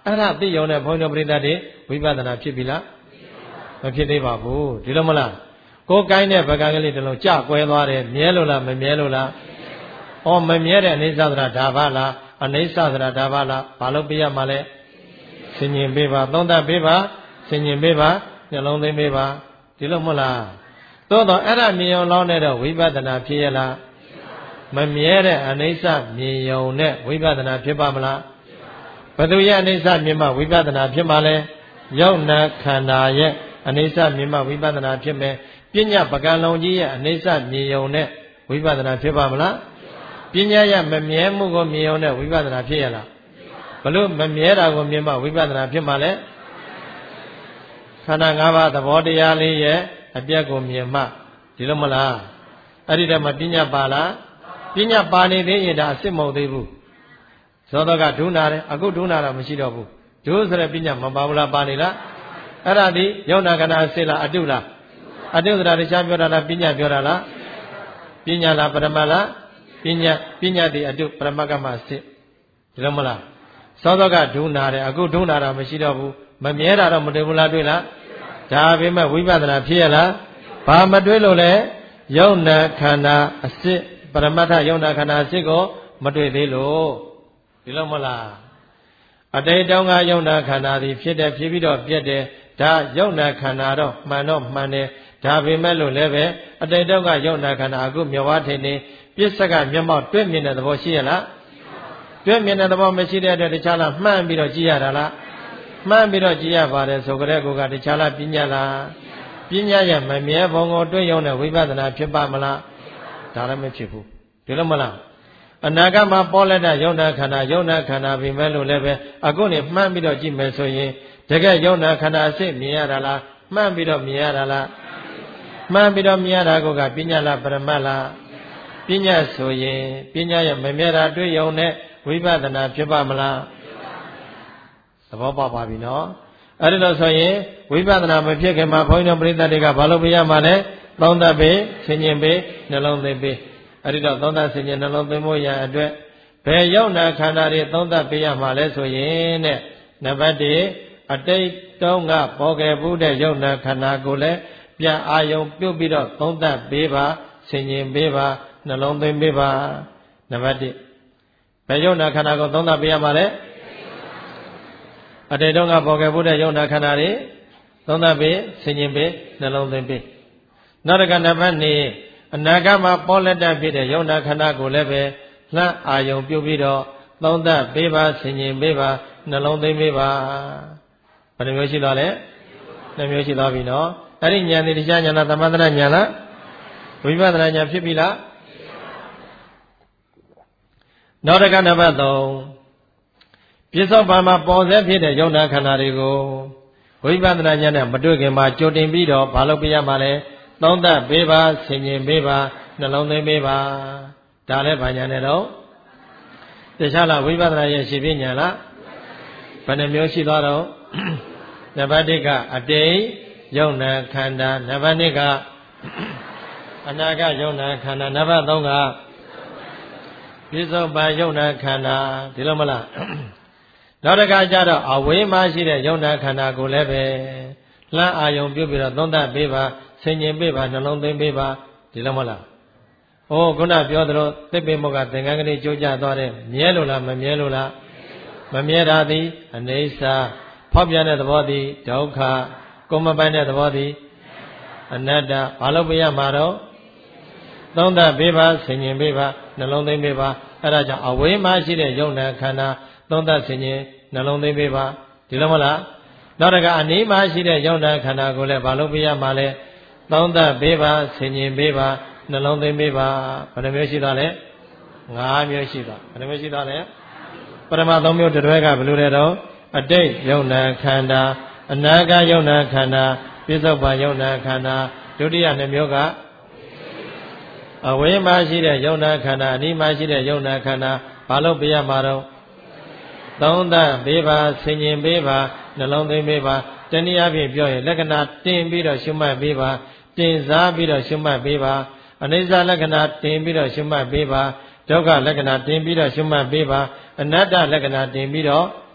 အဲ့ဒါသိရုံနဲ့ဘုန်းကြီးတို့ပြိဿတွေဝိပဿနာဖြစ်ပြီလားမဖြစ်သေးပါဘူးဒီလိုမလားကိုယ်ကိုင်းတဲ့ပကံကလေးတစ်လုံးကြကွဲသွားတယ်မြဲလို့လားမမြဲလို့လားဩမမြဲတဲ့အိဋ္ဌသရဓာဘလားအနိစ္စသရဓာဘလားဘာလို့ပြရမှာလဲဆင်ញင်ပေးပါသုံးသပ်ပေးပါဆင်ញင်ပေးပါနှလုံးသွင်းပေးပါဒီလိုမဟုတ်လားသို့တော့အဲ့ဒါမြင်ုံလောင်းတဲ့တော့ဝိပဿနာဖြစ်ရလားမမြဲတဲ့အနိစ္စမြင်ုံနဲ့ဝိပဿနာဖြစ်ပါမလားဘယ်သူရဲ့အနိစ္စမြင်မှဝိပဿနာဖြစ်မှာလဲယုတ်နာခန္ဓာရဲ့အနိစ္စမြင်မှဝိပဿနာဖြစ်မယ်ပညာပကံလုံးကြီးရဲ့အနိစ္စမြင်ုံနဲ့ဝိပဿနာဖြစ်ပါမလားပညာရဲ့မမြဲမှုကိုမြင်ုံနဲ့ဝိပဿနာဖြစ်ရလားဘလို့မမြဲတာကိုမြင်မှဝိပဿနာဖြစ်မှာလဲခန္ဓာ၅ပါးသဘောတရားလေးရဲ့အပြတ်ကိုမြင်မှဒီလိုမလားအဲ့ဒီတည်းမှာပညာပါလားပညာပါနေသေးရင်ဒါအစစ်မဟုတ်သေးဘူးသောတော့ကဒုနာတယ်အခုဒုနာတာမရှိတော့ဘူးဒုဆိုတဲ့ပညာမပါဘူးလားပါနေလားအဲ့ဒါဒီယုံနာခန္ဓာအစစ်လားအတုလားအတုဆိုတာတရားပြောတာလားပညာပြောတာလားပညာလားပရမလားပညာပညာတိအတုပရမကမအစစ်ဒီလိုမလားသောတော့ကဒုနာတယ်အခုဒုနာတာမရှိတော့ဘူးမမြဲတာတော့မတွေ့ဘူးလားတွေ့လားဒါပေမဲ့ဝိပဿနာဖြစ်ရလားဘာမတွေ့လို့လဲယုံနာခန္ဓာအစစ်ပရမတ္ထယုံနာခန္ဓာအစစ်ကိုမတွေ့သေးလို့ဒီလိုမလားအတိတ်တောင်းကယုံနာခန္ဓာသည်ဖြစ်တယ်ဖြစ်ပြီးတော့ပြက်တယ်ဒါယုံနာခန္ဓာတော့မှန်တော့မှန်တယ်ဒါပေမဲ့လို့လည်းပဲအတိတ်တောင်းကယုံနာခန္ဓာအခုမြေဝါထင်နေပြစ္ဆကမျက်မှောက်တွေ့မြင်တဲ့သဘောရှိရလားတွေ့မြင်တဲ့သဘောမရှိတဲ့အတွက်တခြားလားမှန်ပြီးတော့ကြည့်ရတာလားမှန်ပြီးတော့ကြည့်ရပါတယ်ဆိုကြတဲ့ကောကတခြားလားပညာလားပညာရဲ့မမြဲဘုံကိုတွေ့ရုံနဲ့ဝိပဿနာဖြစ်ပါမလားဒါလည်းမဖြစ်ဘူးဒီလိုမလားအနာဂတ်မှာပေါ်လက်တဲ့ယုံနာခန္ဓာယုံနာခန္ဓာပြီမဲ့လို့လည်းပဲအခုနေမှန်ပြီးတော့ကြည့်မယ်ဆိုရင်တကယ်ယုံနာခန္ဓာအစစ်မြင်ရတာလားမှန်ပြီးတော့မြင်ရတာလားမှန်ပြီးတော့မြင်ရတာကပညာလားပရမတ်လားပညာဆိုရင်ပညာရဲ့မမြဲတာတွေ့ရုံနဲ့ဝိပဿနာဖြစ်ပါမလားသဘောပေါက်ပါပြီနော်အဲ့ဒါလို့ဆိုရင်ဝိပဿနာမဖြစ်ခင်မှာဘုန်းကြီးတို့ပရိသတ်တွေကဘာလို့ပြရမှာလဲသုံးသပ်ပေးဆင်ញင်ပေးနှလုံးသွင်းပေးအဲ့ဒီတော့သုံးသပ်ဆင်ញင်နှလုံးသွင်းဖို့ရအတွက်ဘယ်ယုံနာခန္ဓာတွေသုံးသပ်ပေးရမှာလဲဆိုရင်တဲ့နံပါတ်တစ်အတိတ်တုန်းကပေါ်ခဲ့ဘူးတဲ့ယုံနာခန္ဓာကိုလည်းပြန်အာယုံပြုတ်ပြီးတော့သုံးသပ်ပေးပါဆင်ញင်ပေးပါနှလုံးသွင်းပေးပါနံပါတ်တစ်ဘယ်ယုံနာခန္ဓာကိုသုံးသပ်ပေးရမှာလဲအတိတ်တုန်းကပေါ်ခဲ့ဘူးတဲ့ယုံနာခန္ဓာတွေသုံးသပ်ပေးဆင်ញင်ပေးနှလုံးသွင်းပေးနောက်တစ်ခါနံပါတ်နှစ်အနာဂတ်မှာပေါ်လက်တတ်ဖြစ်တဲ့ယုံနာခန္ဓာကိုလည်းပဲလှမ်းအာယုံပြုတ်ပြီးတော့သုံးသပ်ပေးပါဆင်ញင်ပေးပါနှလုံးသွင်းပေးပါဘယ်နှမျိုးရှိသွားလဲနှမျိုးရှိသွားပြီနော်အဲ့ဒီဉာဏ်ဒီတရားဉာဏ်လားသမထဉာဏ်လားဝိပဿနာဉာဏ်ဖြစ်ပြီလားနောက်တစ်ခါနံပါတ်သုံးပြစ္ဆုတ်ပံမှာပေါ်စေဖြစ်တဲ့ယုံနာခန္ဓာတွေကိုဝိပဿနာဉာဏ်နဲ့မတွေ့ခင်မှာကြိုတင်ပြီးတော့ဘာလို့ပြရမှာလဲသုံးသပ်ပေးပါဆင်ញင်ပေးပါနှလုံးသွင်းပေးပါဒါလည်းဘာဉာဏ်နဲ့တော့တခြားလားဝိပဿနာရဲ့ရှိပြဉာဏ်လားဘယ်နှမျိုးရှိသွားတော့နံပါတ်တစ်ကအတိတ်ယုံနာခန္ဓာနံပါတ်နှစ်ကအနာဂတ်ယုံနာခန္ဓာနံပါတ်သုံးကပြစ္ဆုတ်ပံယုံနာခန္ဓာဒီလိုမလားနောက်တစ်ခါကျတော့အဝေးမှာရှိတဲ့ယုံနာခန္ဓာကိုလည်းပဲလှမ်းအာယုံပြုတ်ပြီးတော့သုံးသပ်ပေးပါဆင်ញင်ပေးပါနှလုံးသွင်းပေးပါဒီလိုမလား။အိုးခုနပြောသလိုသစ်ပင်ဘုကသင်္ကန်းကလေးကြိုးကြသွားတယ်မြဲလို့လားမမြဲလို့လားမမြဲတာသည်အနိစ္စဖောက်ပြန်တဲ့သဘောသည်ဒုက္ခကိုမပိုင်တဲ့သဘောသည်အနတ္တဘာလို့ပြရမှာတော့သုံးသပ်ပေးပါဆင်ញင်ပေးပါနှလုံးသွင်းပေးပါအဲ့ဒါကြောင့်အဝေးမှာရှိတဲ့ယုံနာခန္ဓာသုံးသပ်ဆင်ញင်နှလုံးသွင်းပေးပါဒီလိုမလားနောက်တကအနီးမှာရှိတဲ့ယုံနာခန္ဓာကိုလည်းဘာလို့ပြရမှာလဲသုံးသပ်ပေးပါဆင်ញင်ပေးပါနှလုံးသွင်းပေးပါဘယ်နှမျိုးရှိသွားလဲငါးမျိုးရှိသွားဘယ်နှမျိုးရှိသွားလဲပရမသုံးမျိုးတစ်တွဲကဘယ်လိုလဲတော့အတိတ်ယုံနာခန္ဓာအနာဂတ်ယုံနာခန္ဓာပြစ္ဆုတ်ပံယုံနာခန္ဓာဒုတိယနှစ်မျိုးကအဝေးမှာရှိတဲ့ယုံနာခန္ဓာအနီးမှာရှိတဲ့ယုံနာခန္ဓာဘာလို့ပြရမှာတော့သုံးသပ်ပေးပါဆင်ញင်ပေးပါနှလုံးသွင်းပေးပါတနည်းအားဖြင့်ပြောရင်လက္ခဏာတင်ပြီးတော့ရှုမှတ်ပေးပါတင်စားပြီးတော့ရှုမှတ်ပေးပါအနိစ္စလက္ခဏာတင်ပြီးတော့ရှုမှတ်ပေးပါဒုက္ခလက္ခဏာတင်ပြီးတော့ရှုမှတ်ပေးပါအနတ္တလက္ခဏာတင်ပြီးတော့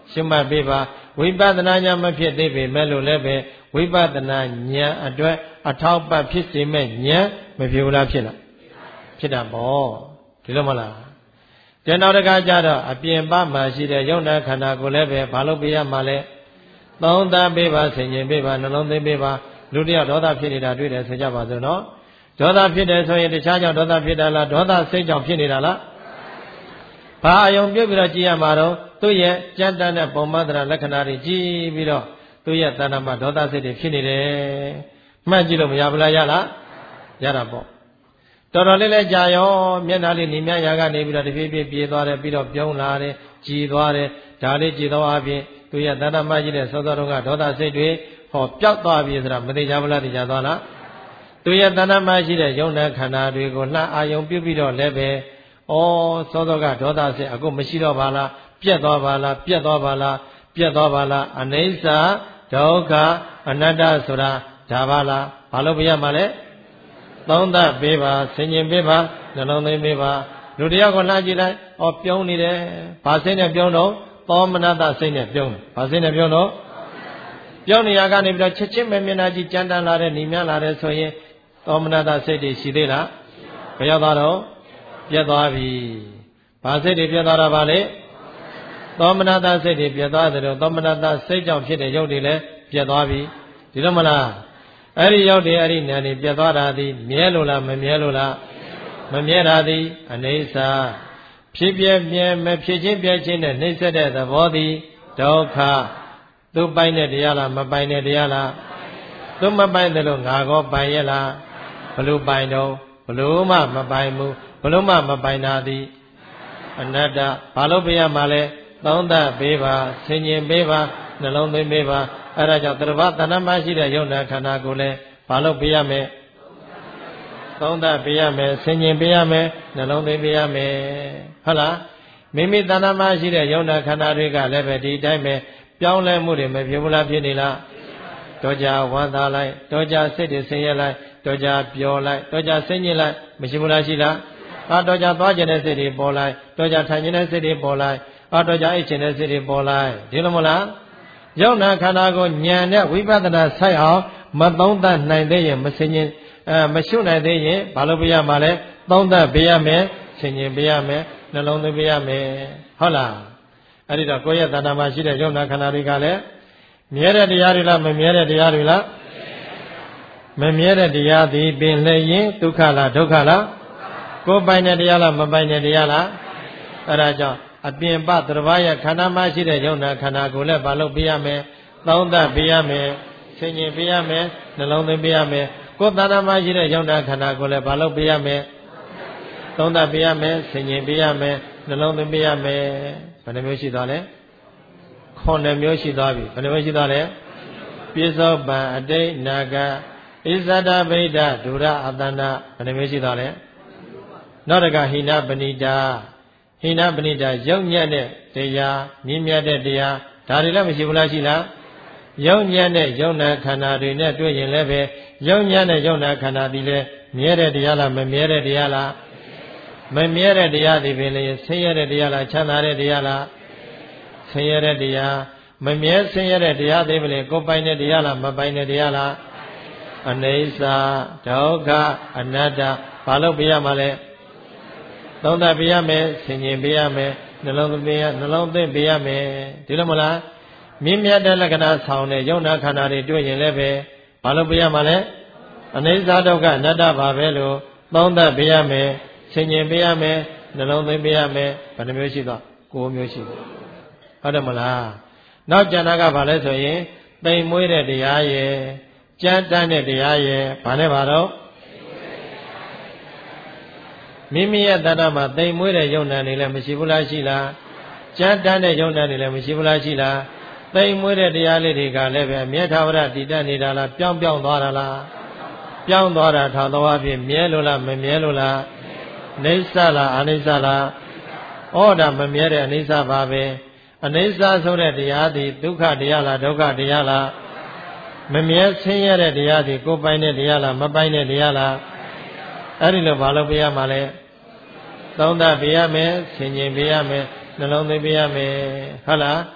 ရှုမှတ်ပေးပါဝိပဿနာဉာဏ်မဖြစ်သေးပေမဲ့လို့လည်းပဲဝိပဿနာဉာဏ်အတွက်အထောက်ပံ့ဖြစ်စေမဲ့ဉာဏ်မဖြစ်ဘူးလားဖြစ်လားဖြစ်တာပေါ့ဒီလိုမလားကျန်တော်တကားကြတော့အပြင်ပမှာရှိတဲ့ယုံနာခန္ဓာကိုလည်းပဲဘာလို့ပြရမှာလဲသုံးသပ်ပေးပါဆင်ခြင်ပေးပါနှလုံးသွင်းပေးပါလူတယောက်ဒေါသဖြစ်နေတာတွေ့တယ်ဆိုကြပါစို့နော်ဒေါသဖြစ်တယ်ဆိုရင်တခြားကြောင့်ဒေါသဖြစ်တာလားဒေါသစိတ်ကြောင့်ဖြစ်နေတာလားဘာအယုံပြုတ်ပြီးတော့ကြည့်ရမှာတော့သူ့ရဲ့ကြမ်းတမ်းတဲ့ပုံမှန်တရားလက္ခဏာတွေကြည့်ပြီးတော့သူ့ရဲ့တဏ္ဍမှာဒေါသစိတ်တွေဖြစ်နေတယ်မှတ်ကြည့်လို့မရဘူးလားရလားရတာပေါ့တော်တော်လေးလဲကြာရောမျက်နှာလေးနေမြရာကနေပြီးတော့တဖြည်းဖြည်းပြေးသွားတယ်ပြီးတော့ပြုံးလာတယ်ကြည်သွားတယ်ဒါလေးကြည်သွားအပြင်သူရဲ့တဏ္ဍမှာကြီးတဲ့စောစောတုန်းကဒေါသစိတ်တွေဟောပျောက်သွားပြီဆိုတာမသိကြဘူးလားသိကြသွားလားသူရဲ့တဏ္ဍမှာရှိတဲ့ယုံနာခန္ဓာတွေကိုလှအာယုံပြုပြီးတော့လည်းပဲဩစောစောကဒေါသစိတ်အခုမရှိတော့ပါလားပြက်သွားပါလားပြက်သွားပါလားပြက်သွားပါလားအနိစ္စဒုက္ခအနတ္တဆိုတာဒါပါလားဘာလို့ပြရမှာလဲသုံးသပ်ပေးပါဆင်ခြင်ပေးပါနှလုံးသွင်းပေးပါလူတယောက်ကိုလှကြည့်လိုက်ဩပြုံးနေတယ်ဘာစိတ်နဲ့ပြုံးတော့သောမနတစိတ်နဲ့ပြုံးတယ်ဘာစိတ်နဲ့ပြုံးတော့ပြုံးနေရကနေပြီးတော့ချက်ချင်းပဲမျက်နှာကြည့်ကြမ်းတမ်းလာတဲ့ညီမြလာတဲ့ဆိုရင်သောမနတစိတ်တွေရှိသေးလားဘယ်ရောက်သွားတော့ပြတ်သွားပြီဘာစိတ်တွေပြတ်သွားတာပါလဲသောမနတစိတ်တွေပြတ်သွားတယ်လို့သောမနတစိတ်ကြောင့်ဖြစ်တဲ့ရုပ်တွေလည်းပြတ်သွားပြီဒီလိုမလားအဲ့ဒီရုပ်တွေအဲ့ဒီနာမ်တွေပြတ်သွားတာသည်မြဲလို့လားမမြဲလို့လားမမြဲတာသည်အနိစ္စဖြစ်ပြမြဲမဖြစ်ချင်းပြချင်းနဲ့နှိမ့်ဆက်တဲ့သဘောသည်ဒုက္ခသူပိုင်တဲ့တရားလားမပိုင်တဲ့တရားလားသူမပိုင်တယ်လို့ငါကောပိုင်ရဲ့လားဘလို့ပိုင်တော့ဘလို့မှမပိုင်ဘူးဘလို့မှမပိုင်တာသည်အနတ္တဘာလို့ပြရမှာလဲသုံးသပ်ပေးပါဆင်ခြင်ပေးပါနှလုံးသွင်းပေးပါအဲ့ဒါကြောင့်တရဘတဏ္ဍမရှိတဲ့ယုံနာခန္ဓာကိုလည်းဘာလို့ပြရမလဲသုံးသပ်ပြရမယ်ဆင်ခြင်ပြရမယ်နှလုံးသွင်းပြရမယ်ဟုတ်လားမိမိတဏ္ဍမရှိတဲ့ယုံနာခန္ဓာတွေကလည်းပဲဒီတိုင်းပဲပြောင်းလဲမှုတွေမဖြစ်ဘူးလားဖြစ်နေလားတော့ကြဝမ်းသာလိုက်တော့ကြစိတ်တွေဆင်းရဲလိုက်တော့ကြပျော်လိုက်တော့ကြစိတ်ညစ်လိုက်မရှိဘူးလားရှိလားအာတော့ကြသွားခြင်းတဲ့စိတ်တွေပေါ်လိုက်တော့ကြထိုင်ခြင်းတဲ့စိတ်တွေပေါ်လိုက်အာတော့ကြအိတ်ခြင်းတဲ့စိတ်တွေပေါ်လိုက်ဒီလိုမလားယုံနာခန္ဓာကိုဉာဏ်နဲ့ဝိပဿနာဆိုင်အောင်မသုံးသပ်နိုင်သေးရင်မဆင်ញင်အဲမရှုနိုင်သေးရင်ဘာလို့ပြရမှာလဲသုံးသပ်ပြရမယ်ဆင်ញင်ပြရမယ်နှလုံးသွင်းပြရမယ်ဟုတ်လားအဲ့ဒီတော့ကိုယ့်ရဲ့တဏ္ဍာမှာရှိတဲ့ယုံနာခန္ဓာတွေကလည်းမြဲတဲ့တရားတွေလားမမြဲတဲ့တရားတွေလားမမြဲတဲ့တရားသည်ပင်လည်းရင်ဒုက္ခလားဒုက္ခလားကိုယ်ပိုင်တဲ့တရားလားမပိုင်တဲ့တရားလားအဲ့ဒါကြောင့်အပြင်ပသတ္တဝါရဲ့ခန္ဓာမှာရှိတဲ့ယုံနာခန္ဓာကိုလည်းဘာလို့ပြရမယ်သုံးသပ်ပြရမယ်ဆင်ញင်ပြရမယ်နှလုံးသွင်းပြရမယ်ကိုယ်တဏ္ဍာမှာရှိတဲ့ယုံနာခန္ဓာကိုလည်းဘာလို့ပြရမယ်သုံးသပ်ပြရမယ်ဆင်ញင်ပြရမယ်နှလုံးသွင်းပြရမယ်ဘယ်နှမျိုးရှိသွားလဲခုနှစ်မျိုးရှိသွားပြီဘယ်နှမျိုးရှိသွားလဲပိသောပံအတိတ်နာဂဣဇဒဗိဒဒုရအတန္တဘယ်နှမျိုးရှိသွားလဲနောက်တကဟိနပဏိတာဟိနပဏိတာယုံညံ့တဲ့တရားမြင့်မြတ်တဲ့တရားဒါတွေလည်းမရှိဘူးလားရှိလားယုံညံ့တဲ့ယုံနာခန္ဓာတွေနဲ့တွေ့ရင်လည်းပဲယုံညံ့တဲ့ယုံနာခန္ဓာဒီလည်းမြဲတဲ့တရားလားမမြဲတဲ့တရားလားမမြဲတဲ့တရားဒီပင်လေဆင်းရဲတဲ့တရားလားချမ်းသာတဲ့တရားလားဆင်းရဲတဲ့တရားမမြဲဆင်းရဲတဲ့တရားသေးမလဲကိုယ်ပိုင်တဲ့တရားလားမပိုင်တဲ့တရားလားအနိစ္စဒုက္ခအနတ္တဘာလို့ပြရမှာလဲသုံးသပ်ပြရမယ်ဆင်ញင်ပြရမယ်နှလုံးသွင်းပြရနှလုံးသွင်းပြရမယ်ဒီလိုမလားမြင့်မြတ်တဲ့လက္ခဏာဆောင်တဲ့ယုံနာခန္ဓာတွေတွေ့ရင်လည်းပဲဘာလို့ပြရမှာလဲအနိစ္စဒုက္ခအနတ္တပါပဲလို့သုံးသပ်ပြရမယ်ဆင်ញင်ပြရမယ်နှလုံးသွင်းပြရမယ်ဘယ်နှမျိုးရှိသွားကိုးမျိုးရှိသွားဟုတ်တယ်မလားနောက်ကျန်တာကဘာလဲဆိုရင်တိမ်မွေးတဲ့တရားရဲ့ကြမ်းတမ်းတဲ့တရားရဲ့ဘာနဲ့ပါတော့မိမိရဲ့တဏ္ဍာမှာတိမ်မွေးတဲ့ယုံနာနေလည်းမရှိဘူးလားရှိလားကြမ်းတမ်းတဲ့ယုံနာနေလည်းမရှိဘူးလားရှိလားတိမ်မွေးတဲ့တရားလေးတွေကလည်းပဲအမြဲထာဝရတည်တတ်နေတာလားပြောင်းပြောင်းသွားတာလားပြောင်းသွားတာထာသွားဖြင့်မြဲလို့လားမမြဲလို့လားနိစ္စလားအနိစ္စလားဩဒါမမြဲတဲ့အနိစ္စပါပဲအနိစ္စဆိုတဲ့တရားသည်ဒုက္ခတရားလားဒုက္ခတရားလားမမြဲဆင်းရဲတဲ့တရားသည်ကိုယ်ပိုင်တဲ့တရားလားမပိုင်တဲ့တရားလားအဲ့ဒီလိုဘာလို့ပြရမှာလဲသုံးသပ်ပြရမယ်ဆင်ခြင်ပြရမယ်နှလုံးသွင်းပြရမယ်ဟုတ်လား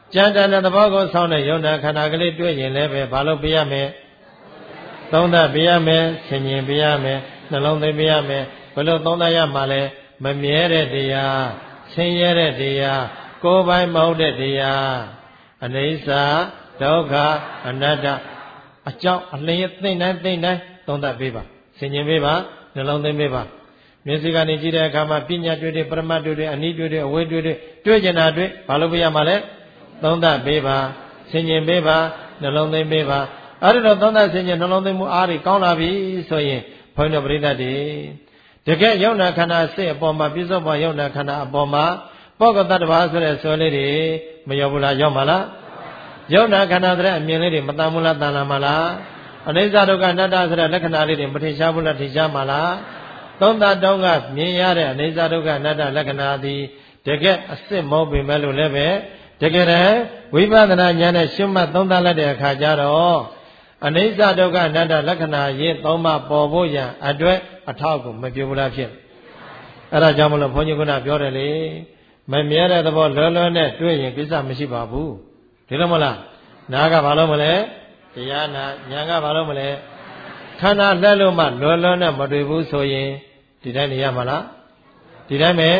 ကြံတန်တဲ့သဘောကိုဆောင်းတဲ့ယုံနာခန္ဓာကလေးတွေ့ရင်လည်းပဲဘာလို့ပြရမယ်သုံးသပ်ပြရမယ်ဆင်ញင်ပြရမယ်နှလုံးသွင်းပြရမယ်ဘယ်လိုသုံးသပ်ရမှာလဲမမြဲတဲ့တရားဆင်းရဲတဲ့တရားကိုယ်ပိုင်မဟုတ်တဲ့တရားအနိစ္စဒုက္ခအနတ္တအကြောင်းအလျင်သိမ့်တိုင်းသိမ့်တိုင်းသုံးသပ်ပေးပါဆင်ញင်ပေးပါနှလုံးသွင်းပေးပါမျက်စိကနေကြည့်တဲ့အခါမှာပညာတွေ့တွေ့ပရမတ်တွေ့တွေ့အနိတွေ့တွေ့အဝိတွေ့တွေ့တွေ့ကျင်တာတွေ့ဘာလို့ပြရမှာလဲသုံးသပ်ပေးပါဆင်ញင်ပေးပါနှလုံးသွင်းပေးပါအဲ့ဒီတော့သုံးသပ်ဆင်ញင်နှလုံးသွင်းမှုအားတွေကောင်းလာပြီဆိုရင်ဘုန်းတော်ပရိသတ်တွေတကယ်ယုံနာခန္ဓာစိတ်အပေါ်မှာပြစ္ဆုတ်ပေါ်ယုံနာခန္ဓာအပေါ်မှာပောကတ္တဗာဆိုတဲ့ဆွဲလေးတွေမရောက်ဘူးလားရောက်မှာလားယုံနာခန္ဓာဆိုတဲ့အမြင်လေးတွေမတန်ဘူးလားတန်လာမှာလားအနိစ္စဒုက္ခအနတ္တဆိုတဲ့လက္ခဏာလေးတွေမထင်ရှားဘူးလားထင်ရှားမှာလားသုံးသတုံးကမြင်ရတဲ့အနိစ္စဒုက္ခအနတ္တလက္ခဏာသည်တကယ်အစစ်မဟုတ်ပေမဲ့လို့လည်းပဲတကယ်တည်းဝိပဿနာဉာဏ်နဲ့ရှုမှတ်သုံးသပ်လိုက်တဲ့အခါကျတော့အနိစ္စဒုက္ခအနတ္တလက္ခဏာရင်းသုံးပါးပေါ်ဖို့ရန်အတွက်အထောက်ကိုမပြုဘူးလားဖြစ်အဲ့ဒါကြောင့်မလို့ဘုန်းကြီးကပြောတယ်လေမမြဲတဲ့သဘောလွယ်လွယ်နဲ့တွေ့ရင်ကိစ္စမရှိပါဘူးဒီလိုမလားနားကဘာလို့မလဲတရားနာညာကဘာလို့မလဲခန္ဓာလက်လို့မှလွယ်လွယ်နဲ့မတွေ့ဘူးဆိုရင်ဒီတိုင်းနေရမှာလားဒီတိုင်းပဲ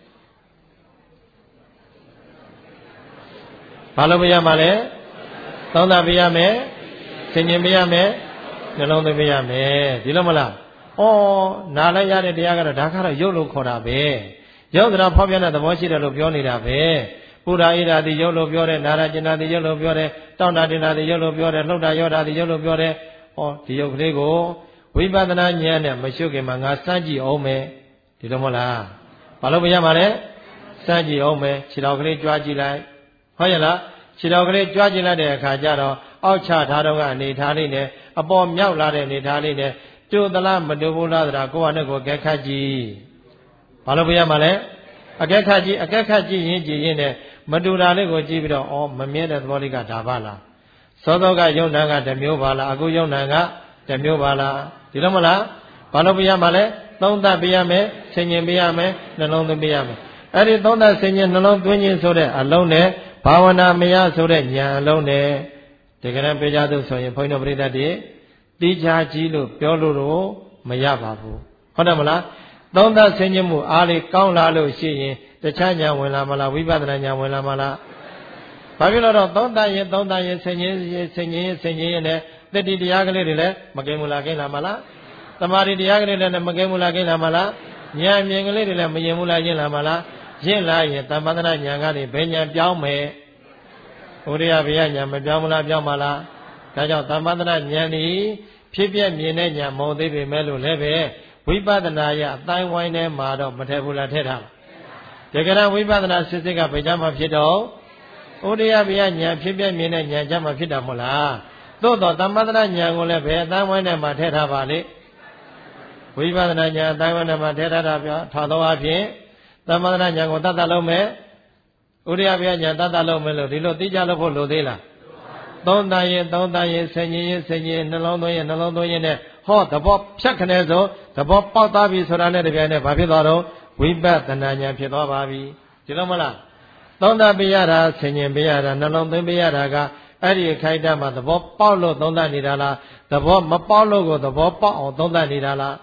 ဘာလို့မရမှာလဲသုံးသပ်ပြရမယ်ဆင်ញင်ပြရမယ်နှလုံးသွင်းပြရမယ်ဒီလိုမလားဩနားလိုက်ရတဲ့တရားကတော့ဒါကတော့ရုပ်လို့ခေါ်တာပဲရုပ်တရားဖောက်ပြန်တဲ့သဘောရှိတယ်လို့ပြောနေတာပဲပုရာဣရာတိရုပ်လို့ပြောတယ်နာရကျင်နာတိရုပ်လို့ပြောတယ်တောင့်တာတင်တာတိရုပ်လို့ပြောတယ်လှုပ်တာရောတာတိရုပ်လို့ပြောတယ်ဩဒီရုပ်ကလေးကိုဝိပဿနာဉာဏ်နဲ့မရှုခင်မှာငါစမ်းကြည့်အောင်မယ်ဒီလိုမဟုတ်လားဘာလို့မရမှာလဲစမ်းကြည့်အောင်မယ်ခြေတော်ကလေးကြွားကြည့်လိုက်ဟုတ်ရဲ့လားခြေတော်ကလေးကြွားကြည့်လိုက်တဲ့အခါကျတော့အောက်ချထားတော့ကအနေထားလေးနဲ့အပေါ်မြောက်လာတဲ့အနေထားလေးနဲ့တူသလားမတူဘူးလားဆိုတာကိုယ့်ဟာနဲ့ကိုယ်ကဲခတ်ကြည့်ဘာလို့ပြရမှာလဲအကဲခတ်ကြည့်အကဲခတ်ကြည့်ရင်ကြည့်ရင်နဲ့မတူတာလေးကိုကြည့်ပြီးတော့အော်မမြဲတဲ့သဘောလေးကဒါပါလားသောသောကယုံနာကတစ်မျိုးပါလားအခုယုံနာကတစ်မျိုးပါလားဒီလိုမလားဘာလို့ပြရမှာလဲသုံးသပ်ပြရမယ်ဆင်ញင်ပြရမယ်နှလုံးသွင်းပြရမယ်အဲ့ဒီသုံးသပ်ဆင်ញင်နှလုံးသွင်းခြင်းဆိုတဲ့အလုံးနဲ့ဘာဝနာမယဆိုတဲ့ဉာဏ်အလုံးနဲ့တကယ်တမ်းပြကြသူဆိုရင်ဘုန်းတော်ပရိသတ်တွေတိချာကြည့်လို့ပြောလို့တော့မရပါဘူးဟုတ်တယ်မလားသုံးသပ်ဆင်ញင်မှုအားလေးကောင်းလာလို့ရှိရင်တခြားဉာဏ်ဝင်လာမလားဝိပဿနာဉာဏ်ဝင်လာမလားဘာဖြစ်လို့တော့သုံးသပ်ရင်သုံးသပ်ရင်ဆင်ញင်ရင်ဆင်ញင်ရင်ဆင်ញင်ရင်လည်းတတိတရားကလေးတွေလည်းမကင်းဘူးလားကင်းလာမလားတမာတိတရားကလေးလည်းမကင်းဘူးလားကင်းလာမလားဉာဏ်မြင်ကလေးတွေလည်းမရင်ဘူးလားယဉ်လာမလားယဉ်လာရင်တမ္ပန္နဉာဏ်ကနေဘယ်ဉာဏ်ပြောင်းမယ်ဥရိယဘေယဉာဏ်မပြောင်းမလားပြောင်းမလားဒါကြောင့်တမ္ပန္နဉာဏ်ဤဖြစ်ပြမြင်တဲ့ဉာဏ်မဟုတ်သေးပေမဲ့လို့လည်းပဲဝိပဿနာရအတိုင်းဝိုင်းထဲမှာတော့မထည့်ဘူးလားထည့်ထားတကယ်တော့ဝိပဿနာစစ်စစ်ကဘယ်ကြမှာဖြစ်တော့ဥရိယဘေယဉာဏ်ဖြစ်ပြမြင်တဲ့ဉာဏ်ကြမှာဖြစ်တာမဟုတ်လားသို့တော့တမ္ပန္နဉာဏ်ကိုလည်းဘယ်အတိုင်းဝိုင်းထဲမှာထည့်ထားပါလေဝိပဿနာဉာဏ်အတိုင်းဝိုင်းထဲမှာထည့်ထားတာပြောထားသောအဖြစ်တမ္ပန္နဉာဏ်ကိုတတ်တတ်လုံးမယ်ဥရိယဘေယဉာဏ်တတ်တတ်လုံးမယ်လို့ဒီလိုသိကြလို့ဖို့လိုသေးလားသုံးတန်ရင်သုံးတန်ရင်ဆင်ញင်ရင်ဆင်ញင်နှလုံးသွင်းရင်နှလုံးသွင်းရင်နဲ့ဟောသဘောဖြတ်ခနဲ့ဆိုသဘောပေါက်သားပြီဆိုတာနဲ့တပြိုင်နက်ဘာဖြစ်သွားတော့ဝိပဿနာဉာဏ်ဖြစ်သွားပါပြီဒီလိုမလားသုံးတန်ပြရတာဆင်ញင်ပြရတာနှလုံးသွင်းပြရတာကအဲ့ဒီခိုက်တမှာသဘောပေါက်လို့သုံးသပ်နေတာလားသဘောမပေါက်လို့ကိုသဘောပေါက်အောင်သုံးသပ်နေတာလား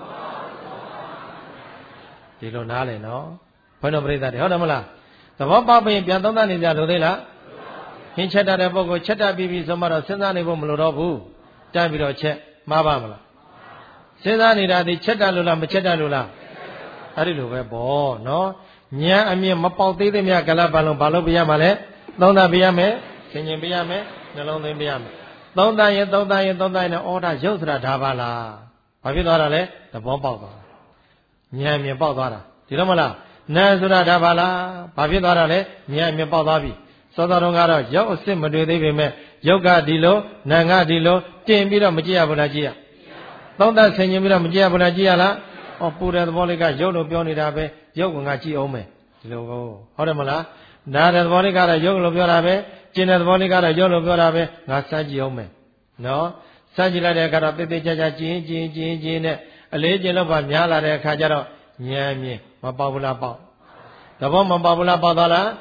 ဒီလိုနားလေနော်ဘုန်းတော်ပရိသတ်တွေဟုတ်တယ်မလားသဘောပေါက်ပြီးပြန်သုံးသပ်နေကြလို့သေးလားဟင်းချက်တဲ့ပုဂ္ဂိုလ်ချက်တတ်ပြီးပြီဆိုမှတော့စဉ်းစားနေဖို့မလိုတော့ဘူးတန်းပြီးတော့ချက်မှားပါမလားစဉ်းစားနေတာဒီချက်တတ်လို့လားမချက်တတ်လို့လားအဲ့ဒီလိုပဲပေါ့နော်ဉာဏ်အမြင်မပေါက်သေးသမျှကလပ်ပါလုံးဘာလို့ပြရမှာလဲသုံးသပ်ပြရမယ်ဆင်ញင်ပြရမယ်နှလုံးသွင်းပြရမယ်သုံးသပ်ရင်သုံးသပ်ရင်သုံးသပ်ရင်အော်ဒါရုပ်ဆိုတာဒါပါလားဘာဖြစ်သွားတာလဲသဘောပေါက်သွားတာဉာဏ်အမြင်ပေါက်သွားတာဒီလိုမလားနာဆိုတာဒါပါလားဘာဖြစ်သွားတာလဲဉာဏ်အမြင်ပေါက်သွားပြီစောစောတုန်းကတော့ရုပ်အစစ်မတွေ့သေးပေမဲ့ရုပ်ကဒီလိုနာငါဒီလိုတင်ပြီးတော့မကြည့်ရဘူးလားကြည့်ရသုံးသပ်ဆင်ញင်ပြီးတော့မကြည့်ရဘူးလားကြည့်ရလားအော်ပူတဲ့သဘောလေးကရုပ်လို့ပြောနေတာပဲရုပ်ကငါကြည့်အောင်မယ်ဒီလိုကိုဟုတ်တယ်မလားနာတဲ့သဘောလေးကတော့ရုပ်လို့ပြောတာပဲကျင်တဲ့သဘောလေးကတော့ရုပ်လို့ပြောတာပဲငါစမ်းကြည့်အောင်မယ်နော်စမ်းကြည့်လိုက်တဲ့အခါတော့တိတ်တိတ်ကြကြကျင်းကျင်းကျင်းကျင်းနဲ့အလေးကျင်လို့ပါများလာတဲ့အခါကျတော့ဉာဏ်မြင်မပေါဘူးလားပေါသဘောမပေါဘူးလားပေါသွားလား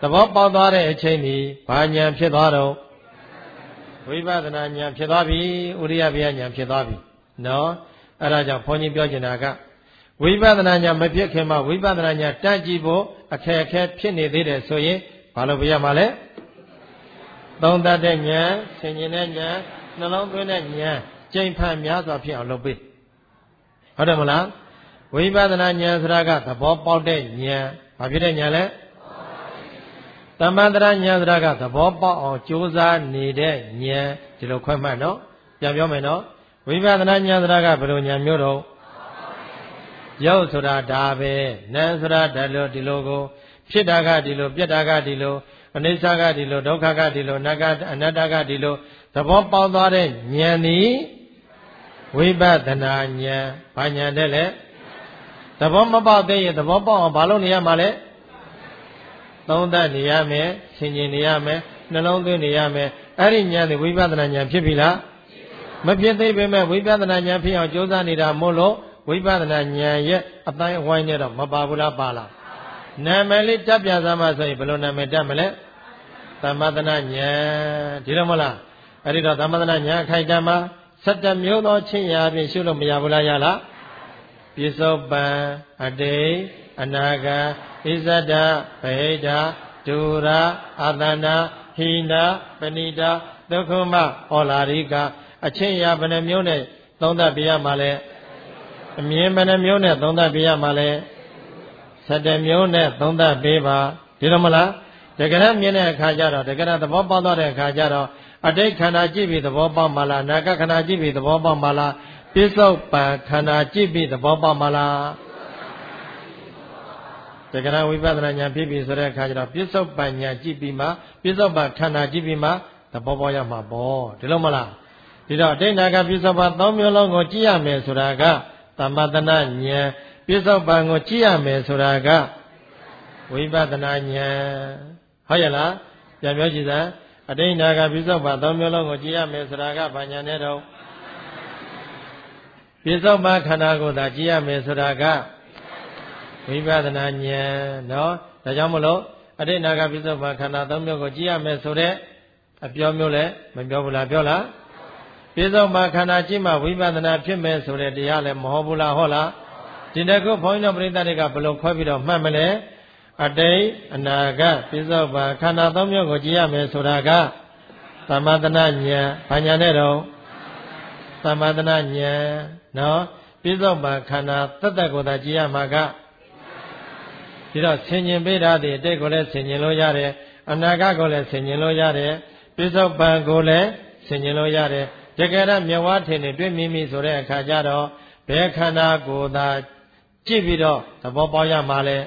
သဘောပေါက်သွားတဲ့အချိန်ဒီဘာဉာဏ်ဖြစ်သွားတော့ဝိပဿနာဉာဏ်ဖြစ်သွားပြီဥရိယပယဉာဏ်ဖြစ်သွားပြီနော်အဲ့ဒါကြောင့်ဘုန်းကြီးပြောချင်တာကဝိပဿနာဉာဏ်မဖြစ်ခင်မှာဝိပဿနာဉာဏ်တက်ကြည့်ဖို့အခက်အခဲဖြစ်နေသေးတယ်ဆိုရင်ဘာလို့ပြရမှာလဲသုံးတတ်တဲ့ဉာဏ်ဆင်ခြင်တဲ့ဉာဏ်နှလုံးသွင်းတဲ့ဉာဏ်ကျင့်ဖန်များစွာဖြစ်အောင်လုပ်ပေးဟုတ်တယ်မလားဝိပဿနာဉာဏ်ဆိုတာကသဘောပေါက်တဲ့ဉာဏ်ဘာဖြစ်တဲ့ဉာဏ်လဲသမန္တရဉာဏ်ဆိုတာကသဘောပေါက်အောင်ကြိုးစားနေတဲ့ဉာဏ်ဒီလိုခွဲမှတ်နော်ပြန်ပြောမယ်နော်ဝိပဿနာဉာဏ်ဆိုတာကဘယ်လိုဉာဏ်မျိုးတော့ရုပ်ဆိုတာဒါပဲနာမ်ဆိုတာဒါလိုဒီလိုကိုဖြစ်တာကဒီလိုပြက်တာကဒီလိုအနိစ္စကဒီလိုဒုက္ခကဒီလိုအနတ္တအနတ္တကဒီလိုသဘောပေါက်သွားတဲ့ဉာဏ်သည်ဝိပဿနာဉာဏ်ဘာဉာဏ်တဲ့လဲသဘောမပေါက်သေးရင်သဘောပေါက်အောင်ဘာလုပ်နေရမှာလဲသုံးသပ်နေရမယ်ဆင်ခြင်နေရမယ်နှလုံးသွင်းနေရမယ်အဲ့ဒီဉာဏ်သည်ဝိပဿနာဉာဏ်ဖြစ်ပြီလားမဖြစ်သေးပေမဲ့ဝိပဿနာဉာဏ်ဖြစ်အောင်ကြိုးစားနေတာမို့လို့ဝိပဿနာဉာဏ်ရဲ့အတိုင်းအဝိုင်းနဲ့တော့မပါဘူးလားပါလားနာမည်လေးတက်ပြစမ်းမဆိုရင်ဘယ်လိုနာမည်တက်မလဲသမသနာဉာဏ်ဒီလိုမလားအဲ့ဒီတော့သမသနာဉာဏ်အခိုက်အတန့်မှာစက်တမျိုးသောချင်းရာဖြင့်ရှုလို့မရဘူးလားရလားပိဿုပံအတိအနာဂံဣဇဒဗဟိတဒူရာအာသနာဟိနာပဏိတာဒုက္ခမဟောလာရိကအချင်းရာဘယ်နှမျိုးနဲ့သုံးသပ်ပြရမှာလဲအမြင်ဘယ်နှမျိုးနဲ့သုံးသပ်ပြရမှာလဲစက်တမျိုးနဲ့သုံးသပ်ပေးပါဒီလိုမလားတကယ်မြင်တဲ့အခါကျတော့တကယ်သဘောပေါက်တဲ့အခါကျတော့အတိတ်ခန္ဓာကြည့်ပြီးသဘောပေါက်မှလားနာဂခန္ဓာကြည့်ပြီးသဘောပေါက်မှလားပိဿုပံခန္ဓာကြည့်ပြီးသဘောပေါက်မှလားတကယ်ဝိပဿနာဉာဏ်ဖြစ်ပြီဆိုတဲ့အခါကျတော့ပိဿုပံဉာဏ်ကြည့်ပြီးမှပိဿုပံခန္ဓာကြည့်ပြီးမှသဘောပေါက်ရမှာပေါ့ဒီလိုမလားဒီတော့အတိတ်နာဂပိဿုပံသုံးမျိုးလုံးကိုကြည့်ရမယ်ဆိုတာကသမတနာဉာဏ်ပိဿုပံကိုကြည့်ရမယ်ဆိုတာကဝိပဿနာဉာဏ်ဟုတ်ရဲ့လားပြန်ပြောကြည့်စမ်းအတိတ်နာဂပိဿုပံသုံးမျိုးလုံးကိုကြည့်ရမယ်ဆိုတာကဘာဉာဏ်နဲ့တော့ပိဿုပံခန္ဓာကိုသာကြည့်ရမယ်ဆိုတာကဝိပဿနာဉာဏ်နော်ဒါကြောင့်မလို့အတိတ်နာဂပိဿုပံခန္ဓာသုံးမျိုးကိုကြည့်ရမယ်ဆိုတဲ့အပြောမျိုးလည်းမပြောဘူးလားပြောလားပိဿုပံခန္ဓာကြည့်မှဝိပဿနာဖြစ်မယ်ဆိုတဲ့တရားလည်းမဟုတ်ဘူးလားဟုတ်လားဒီတကုဘုန်းကြီးတို့ပရိသတ်တွေကဘယ်လိုခွဲပြီးတော့မှတ်မလဲအတိတ်အနာဂတ်ပိဿုပံခန္ဓာသုံးမျိုးကိုကြည့်ရမယ်ဆိုတာကသမတနာဉာဏ်ဘာဉာဏ်နဲ့တော့သမတနာဉာဏ်နော်ပိဿုပံခန္ဓာတသက်ကိုသာကြည့်ရမှာကဒီတော့ဆင်ញင်ပေးတာဒီအတိတ်ကိုလည်းဆင်ញင်လို့ရတယ်အနာဂတ်ကိုလည်းဆင်ញင်လို့ရတယ်ပိဿုပံကိုလည်းဆင်ញင်လို့ရတယ်တကယ်တော့မြတ်ဝါထင်နေတွေ့မိမိဆိုတဲ့အခါကျတော့ဘယ်ခန္ဓာကိုသာကြည့်ပြီးတော့သဘောပေါက်ရမှာလဲ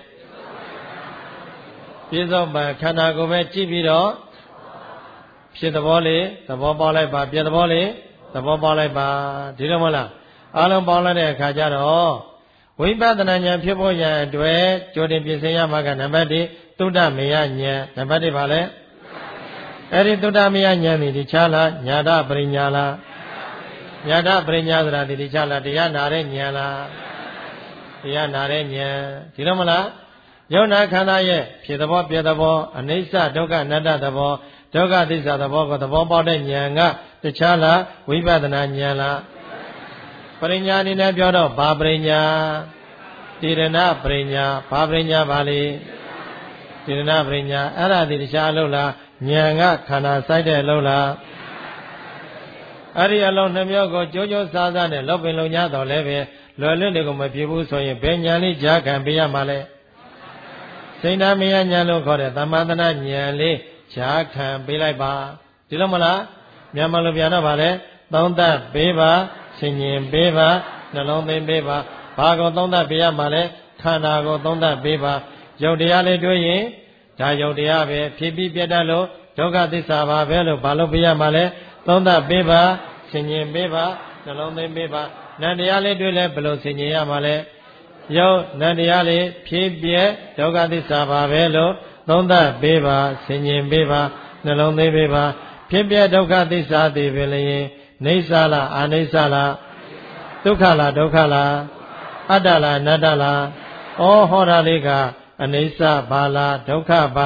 ပိဿုပံခန္ဓာကိုပဲကြည့်ပြီးတော့ဖြစ်သဘောလေးသဘောပေါက်လိုက်ပါပြသဘောလေးသဘောပေါက်လိုက်ပါဒီလိုမဟုတ်လားအားလုံးပေါက်လိုက်တဲ့အခါကျတော့ဝိပဿနာဉာဏ်ဖြစ်ဖို့ရန်အတွက်ကြိုတင်ပြင်ဆင်ရမှာကနံပါတ်တစ်သုဒ္ဓမေယဉာဏ်နံပါတ်တစ်ပါလဲအဲ့ဒီသုဒ္ဓမေယဉာဏ်นี่ဒီချလားညာတပရိညာလားညာတပရိညာဆိုတာဒီဒီချလားတရားနာတဲ့ဉာဏ်လားတရားနာတဲ့ဉာဏ်ဒီလိုမလားယုံနာခန္ဓာရဲ့ဖြစ်သဘောပြသဘောအနိစ္စဒုက္ခအနတ္တသဘောဒုက္ခသစ္စာသဘောကိုသဘောပေါက်တဲ့ဉာဏ်ကတခြားလားဝိပဿနာဉာဏ်လားပရိညာအနေနဲ့ပြောတော့ဘာပရိညာတိရဏပရိညာဘာပရိညာပါလေတိရဏပရိညာအဲ့ဒါဒီတခြားလို့လားဉာဏ်ကခန္ဓာစိုက်တဲ့လို့လားအဲ့ဒီအလုံးနှမျိုးကိုကြိုးကြိုးစားစားနဲ့လောက်ပင်လုံ냐တော့လည်းပဲလွယ်လွယ်လေးကိုမဖြစ်ဘူးဆိုရင်ဘယ်ဉာဏ်လေးကြားခံပေးရမှာလဲစိဏ္ဍမယဉာဏ်လို့ခေါ်တဲ့သမသနာဉာဏ်လေးကြားခံပေးလိုက်ပါဒီလိုမလားမြန်မာလိုပြန်တော့ဗာလဲသုံးသပ်ပေးပါဆင်ញင်ပေးပါနှလုံးသွင်းပေးပါဘာကိုသုံးသပ်ပေးရမှာလဲခန္ဓာကိုသုံးသပ်ပေးပါယုတ်တရားလေးတွေ့ရင်ဒါယုတ်တရားပဲဖြစ်ပြီးပြတ်တတ်လို့ဒုက္ခသစ္စာပါပဲလို့ဘာလို့ပေးရမှာလဲသုံးသပ်ပေးပါဆင်ញင်ပေးပါနှလုံးသွင်းပေးပါနန္တရားလေးတွေ့လဲဘယ်လိုဆင်ញင်ရမှာလဲယုတ်နန္တရားလေးဖြစ်ပြဒုက္ခသစ္စာပါပဲလို့သုံးသပ်ပေးပါဆင်ញင်ပေးပါနှလုံးသွင်းပေးပါဖြစ်ပြဒုက္ခသစ္စာသိပြီလျင်နေဆာလားအာနေဆာလားဒုက္ခလားဒုက္ခလားအတ္တလားအနတ္တလားဩဟောတာလေးကအနိစ္စဘာလားဒုက္ခဘာလား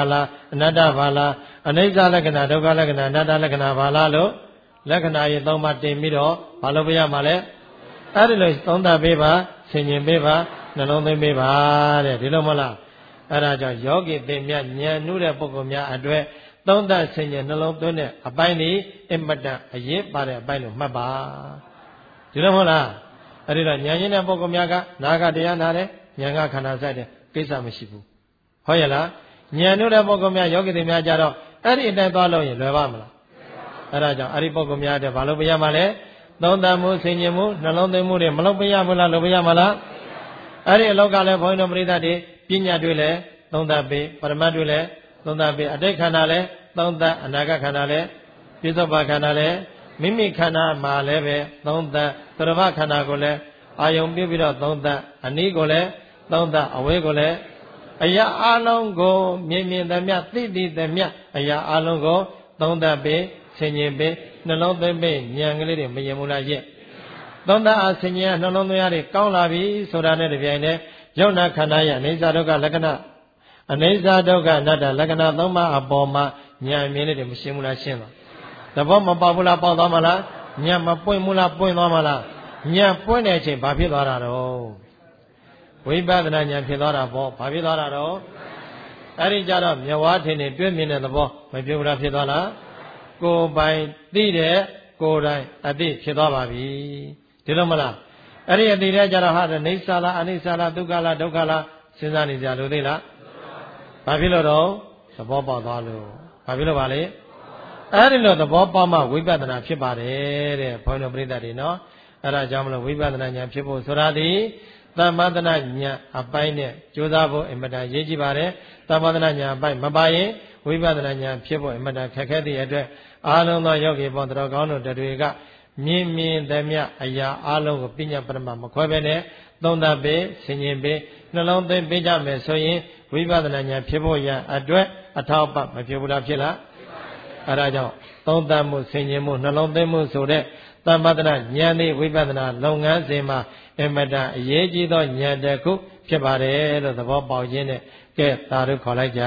အနတ္တဘာလားအနိစ္စလက္ခဏာဒုက္ခလက္ခဏာအနတ္တလက္ခဏာဘာလားလို့လက္ခဏာရေးသုံးပါးတင်ပြီးတော့ဘာလို့ပြရမှာလဲအဲ့ဒီလိုသုံးသပ်ပေးပါဆင်ញင်ပေးပါနှလုံးသွင်းပေးပါတဲ့ဒီလိုမဟုတ်လားအဲ့ဒါကြောင့်ယောဂီသင်မြတ်ဉာဏ်နုတဲ့ပုဂ္ဂိုလ်များအတွက်သုံးသပ်ဆင်ញင်နှလုံးသွင်းတဲ့အပိုင်းนี้အင်မတန်အရေးပါတဲ့အပိုင်းလို့မှတ်ပါဒီလိုမဟုတ်လားအဲ့ဒီတော့ဉာဏ်ရင်းတဲ့ပုဂ္ဂိုလ်များကနာကတရားနာတယ်ဉာဏ်ကခန္ဓာစိုက်တယ်ကိစ္စမရှိဘူးဟုတ်ရဲ့လားဉာဏ်နုတဲ့ပုဂ္ဂိုလ်များယောဂီသင်များကြတော့အဲ့ဒီအတိုင်းသွားလို့ရင်လွယ်ပါမလားအဲ့ဒါကြောင့်အဲ့ဒီပုဂ္ဂိုလ်များတဲ့ဘာလို့ပြရမှာလဲသုံးသပ်မှုဆင်ញင်မှုနှလုံးသွင်းမှုတွေမလုပ်ပြရဘူးလားလုပ်ပြရမှာလားအဲ့ဒီအလောက်ကလည်းဘုန်းကြီးတို့ပရိသတ်တွေပညာတွေလည်းသုံးသပ်ပေးပရမတ်တွေလည်းသုံးသပ်ပေးအတိတ်ခန္ဓာလည်းသုံးသပ်အနာဂတ်ခန္ဓာလည်းပြစ္ဆုတ်ပခန္ဓာလည်းမိမိခန္ဓာမှာလည်းပဲသုံးသပ်သရဝခန္ဓာကိုလည်းအာယုံပြုပြီးတော့သုံးသပ်အနည်းကိုလည်းသုံးသပ်အဝေးကိုလည်းအရာအလုံးကိုမြင်မြင်သမျှသိသိသမျှအရာအလုံးကိုသုံးသပ်ပေးဆင်ញင်ပေးနှလုံးသွင်းပေးဉာဏ်ကလေးတွေမရင်ဘူးလားရဲ့သုံးသပ်အားဆင်ញင်နှလုံးသွင်းရတွေကောင်းလာပြီဆိုတာနဲ့တပြိုင်တည်းယုံနာခန္ဓာရဲ့အနိစ္စဒုက္ခလက္ခဏာအနိစ္စဒုက္ခအနတ္တလက္ခဏာသုံးပါးအပေါ်မှာဉာဏ်မြင်လေးတွေမရှင်းဘူးလားရှင်းပါသဘောမပေါက်ဘူးလားပေါက်သွားမလားဉာဏ်မပွင့်ဘူးလားပွင့်သွားမလားဉာဏ်ပွင့်တဲ့အချိန်ဘာဖြစ်သွားတာတော့ဝိပဿနာဉာဏ်ဖြစ်သွားတာပေါ့ဘာဖြစ်သွားတာတော့အဲ့ဒီကြတော့မြဝါထင်နေတွေ့မြင်တဲ့သဘောမဖြစ်ဘူးလားဖြစ်သွားလားကိုယ်ပိုင်သိတဲ့ကိုယ်တိုင်အသိဖြစ်သွားပါပြီဒီလိုမလားအဲ့ဒီအသိတဲ့ကြတော့ဟာနေဆာလားအနိစ္စလားဒုက္ခလားဒုက္ခလားစဉ်းစားနေကြလို့သိလားဘာဖြစ်လို့တော့သဘောပေါက်သွားလို့ဘာဖြစ်လို့ပါလဲအဲ့ဒီလိုသဘောပေါက်မှဝိပဿနာဖြစ်ပါတယ်တဲ့ဘုန်းတော်ပြိဿတွေနော်အဲ့ဒါကြောင့်မလို့ဝိပဿနာဉာဏ်ဖြစ်ဖို့ဆိုတာဒီသမ္မာသနာဉာဏ်အပိုင်းနဲ့ကြိုးစားဖို့အင်မတန်ရေးကြည့်ပါတယ်သမ္မာသနာဉာဏ်အပိုင်းမပါရင်ဝိပဿနာဉာဏ်ဖြစ်ဖို့အင်မတန်ခက်ခဲသည့်အတွက်အာလုံးသောယောဂီပေါင်းတော်ကောင်းတို့တွေကမြင်မြင်သမျှအရာအလုံးကိုပညာပရမမခွဲပဲနဲ့သုံးသပ်ပေးဆင်ញင်ပေးနှလုံးသွင်းပေးကြမယ်ဆိုရင်ဝိပဿနာဉာဏ်ဖြစ်ဖို့ရန်အတွက်အထောက်အပံ့မဖြစ်ဘူးလားဖြစ်လားအဲဒါကြောင့်သုံးသပ်မှုဆင်ញင်မှုနှလုံးသွင်းမှုဆိုတဲ့သမ္ပဒနာဉာဏ်နဲ့ဝိပဿနာလုပ်ငန်းစဉ်မှာအမတန်အရေးကြီးသောဉာဏ်တစ်ခုဖြစ်ပါတယ်လို့သဘောပေါက်ရင်းနဲ့ကဲသာဓုခေါ်လိုက်ကြ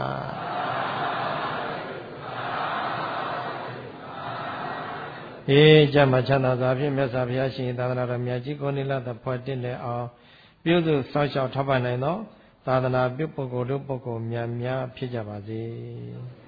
အေးကြမှာချမ်းသာစွာဖြင့်မြတ်စွာဘုရားရှင်သာသနာတော်မြတ်ကြီးကိုနိလသဖွဲ့တင့်တဲ့အောင်ပြုစုစောင့်ရှောက်ထောက်ပံ့နိုင်သောသာသနာပြုပုဂ္ဂိုလ်တို့ပုဂ္ဂိုလ်များများဖြစ်ကြပါစေ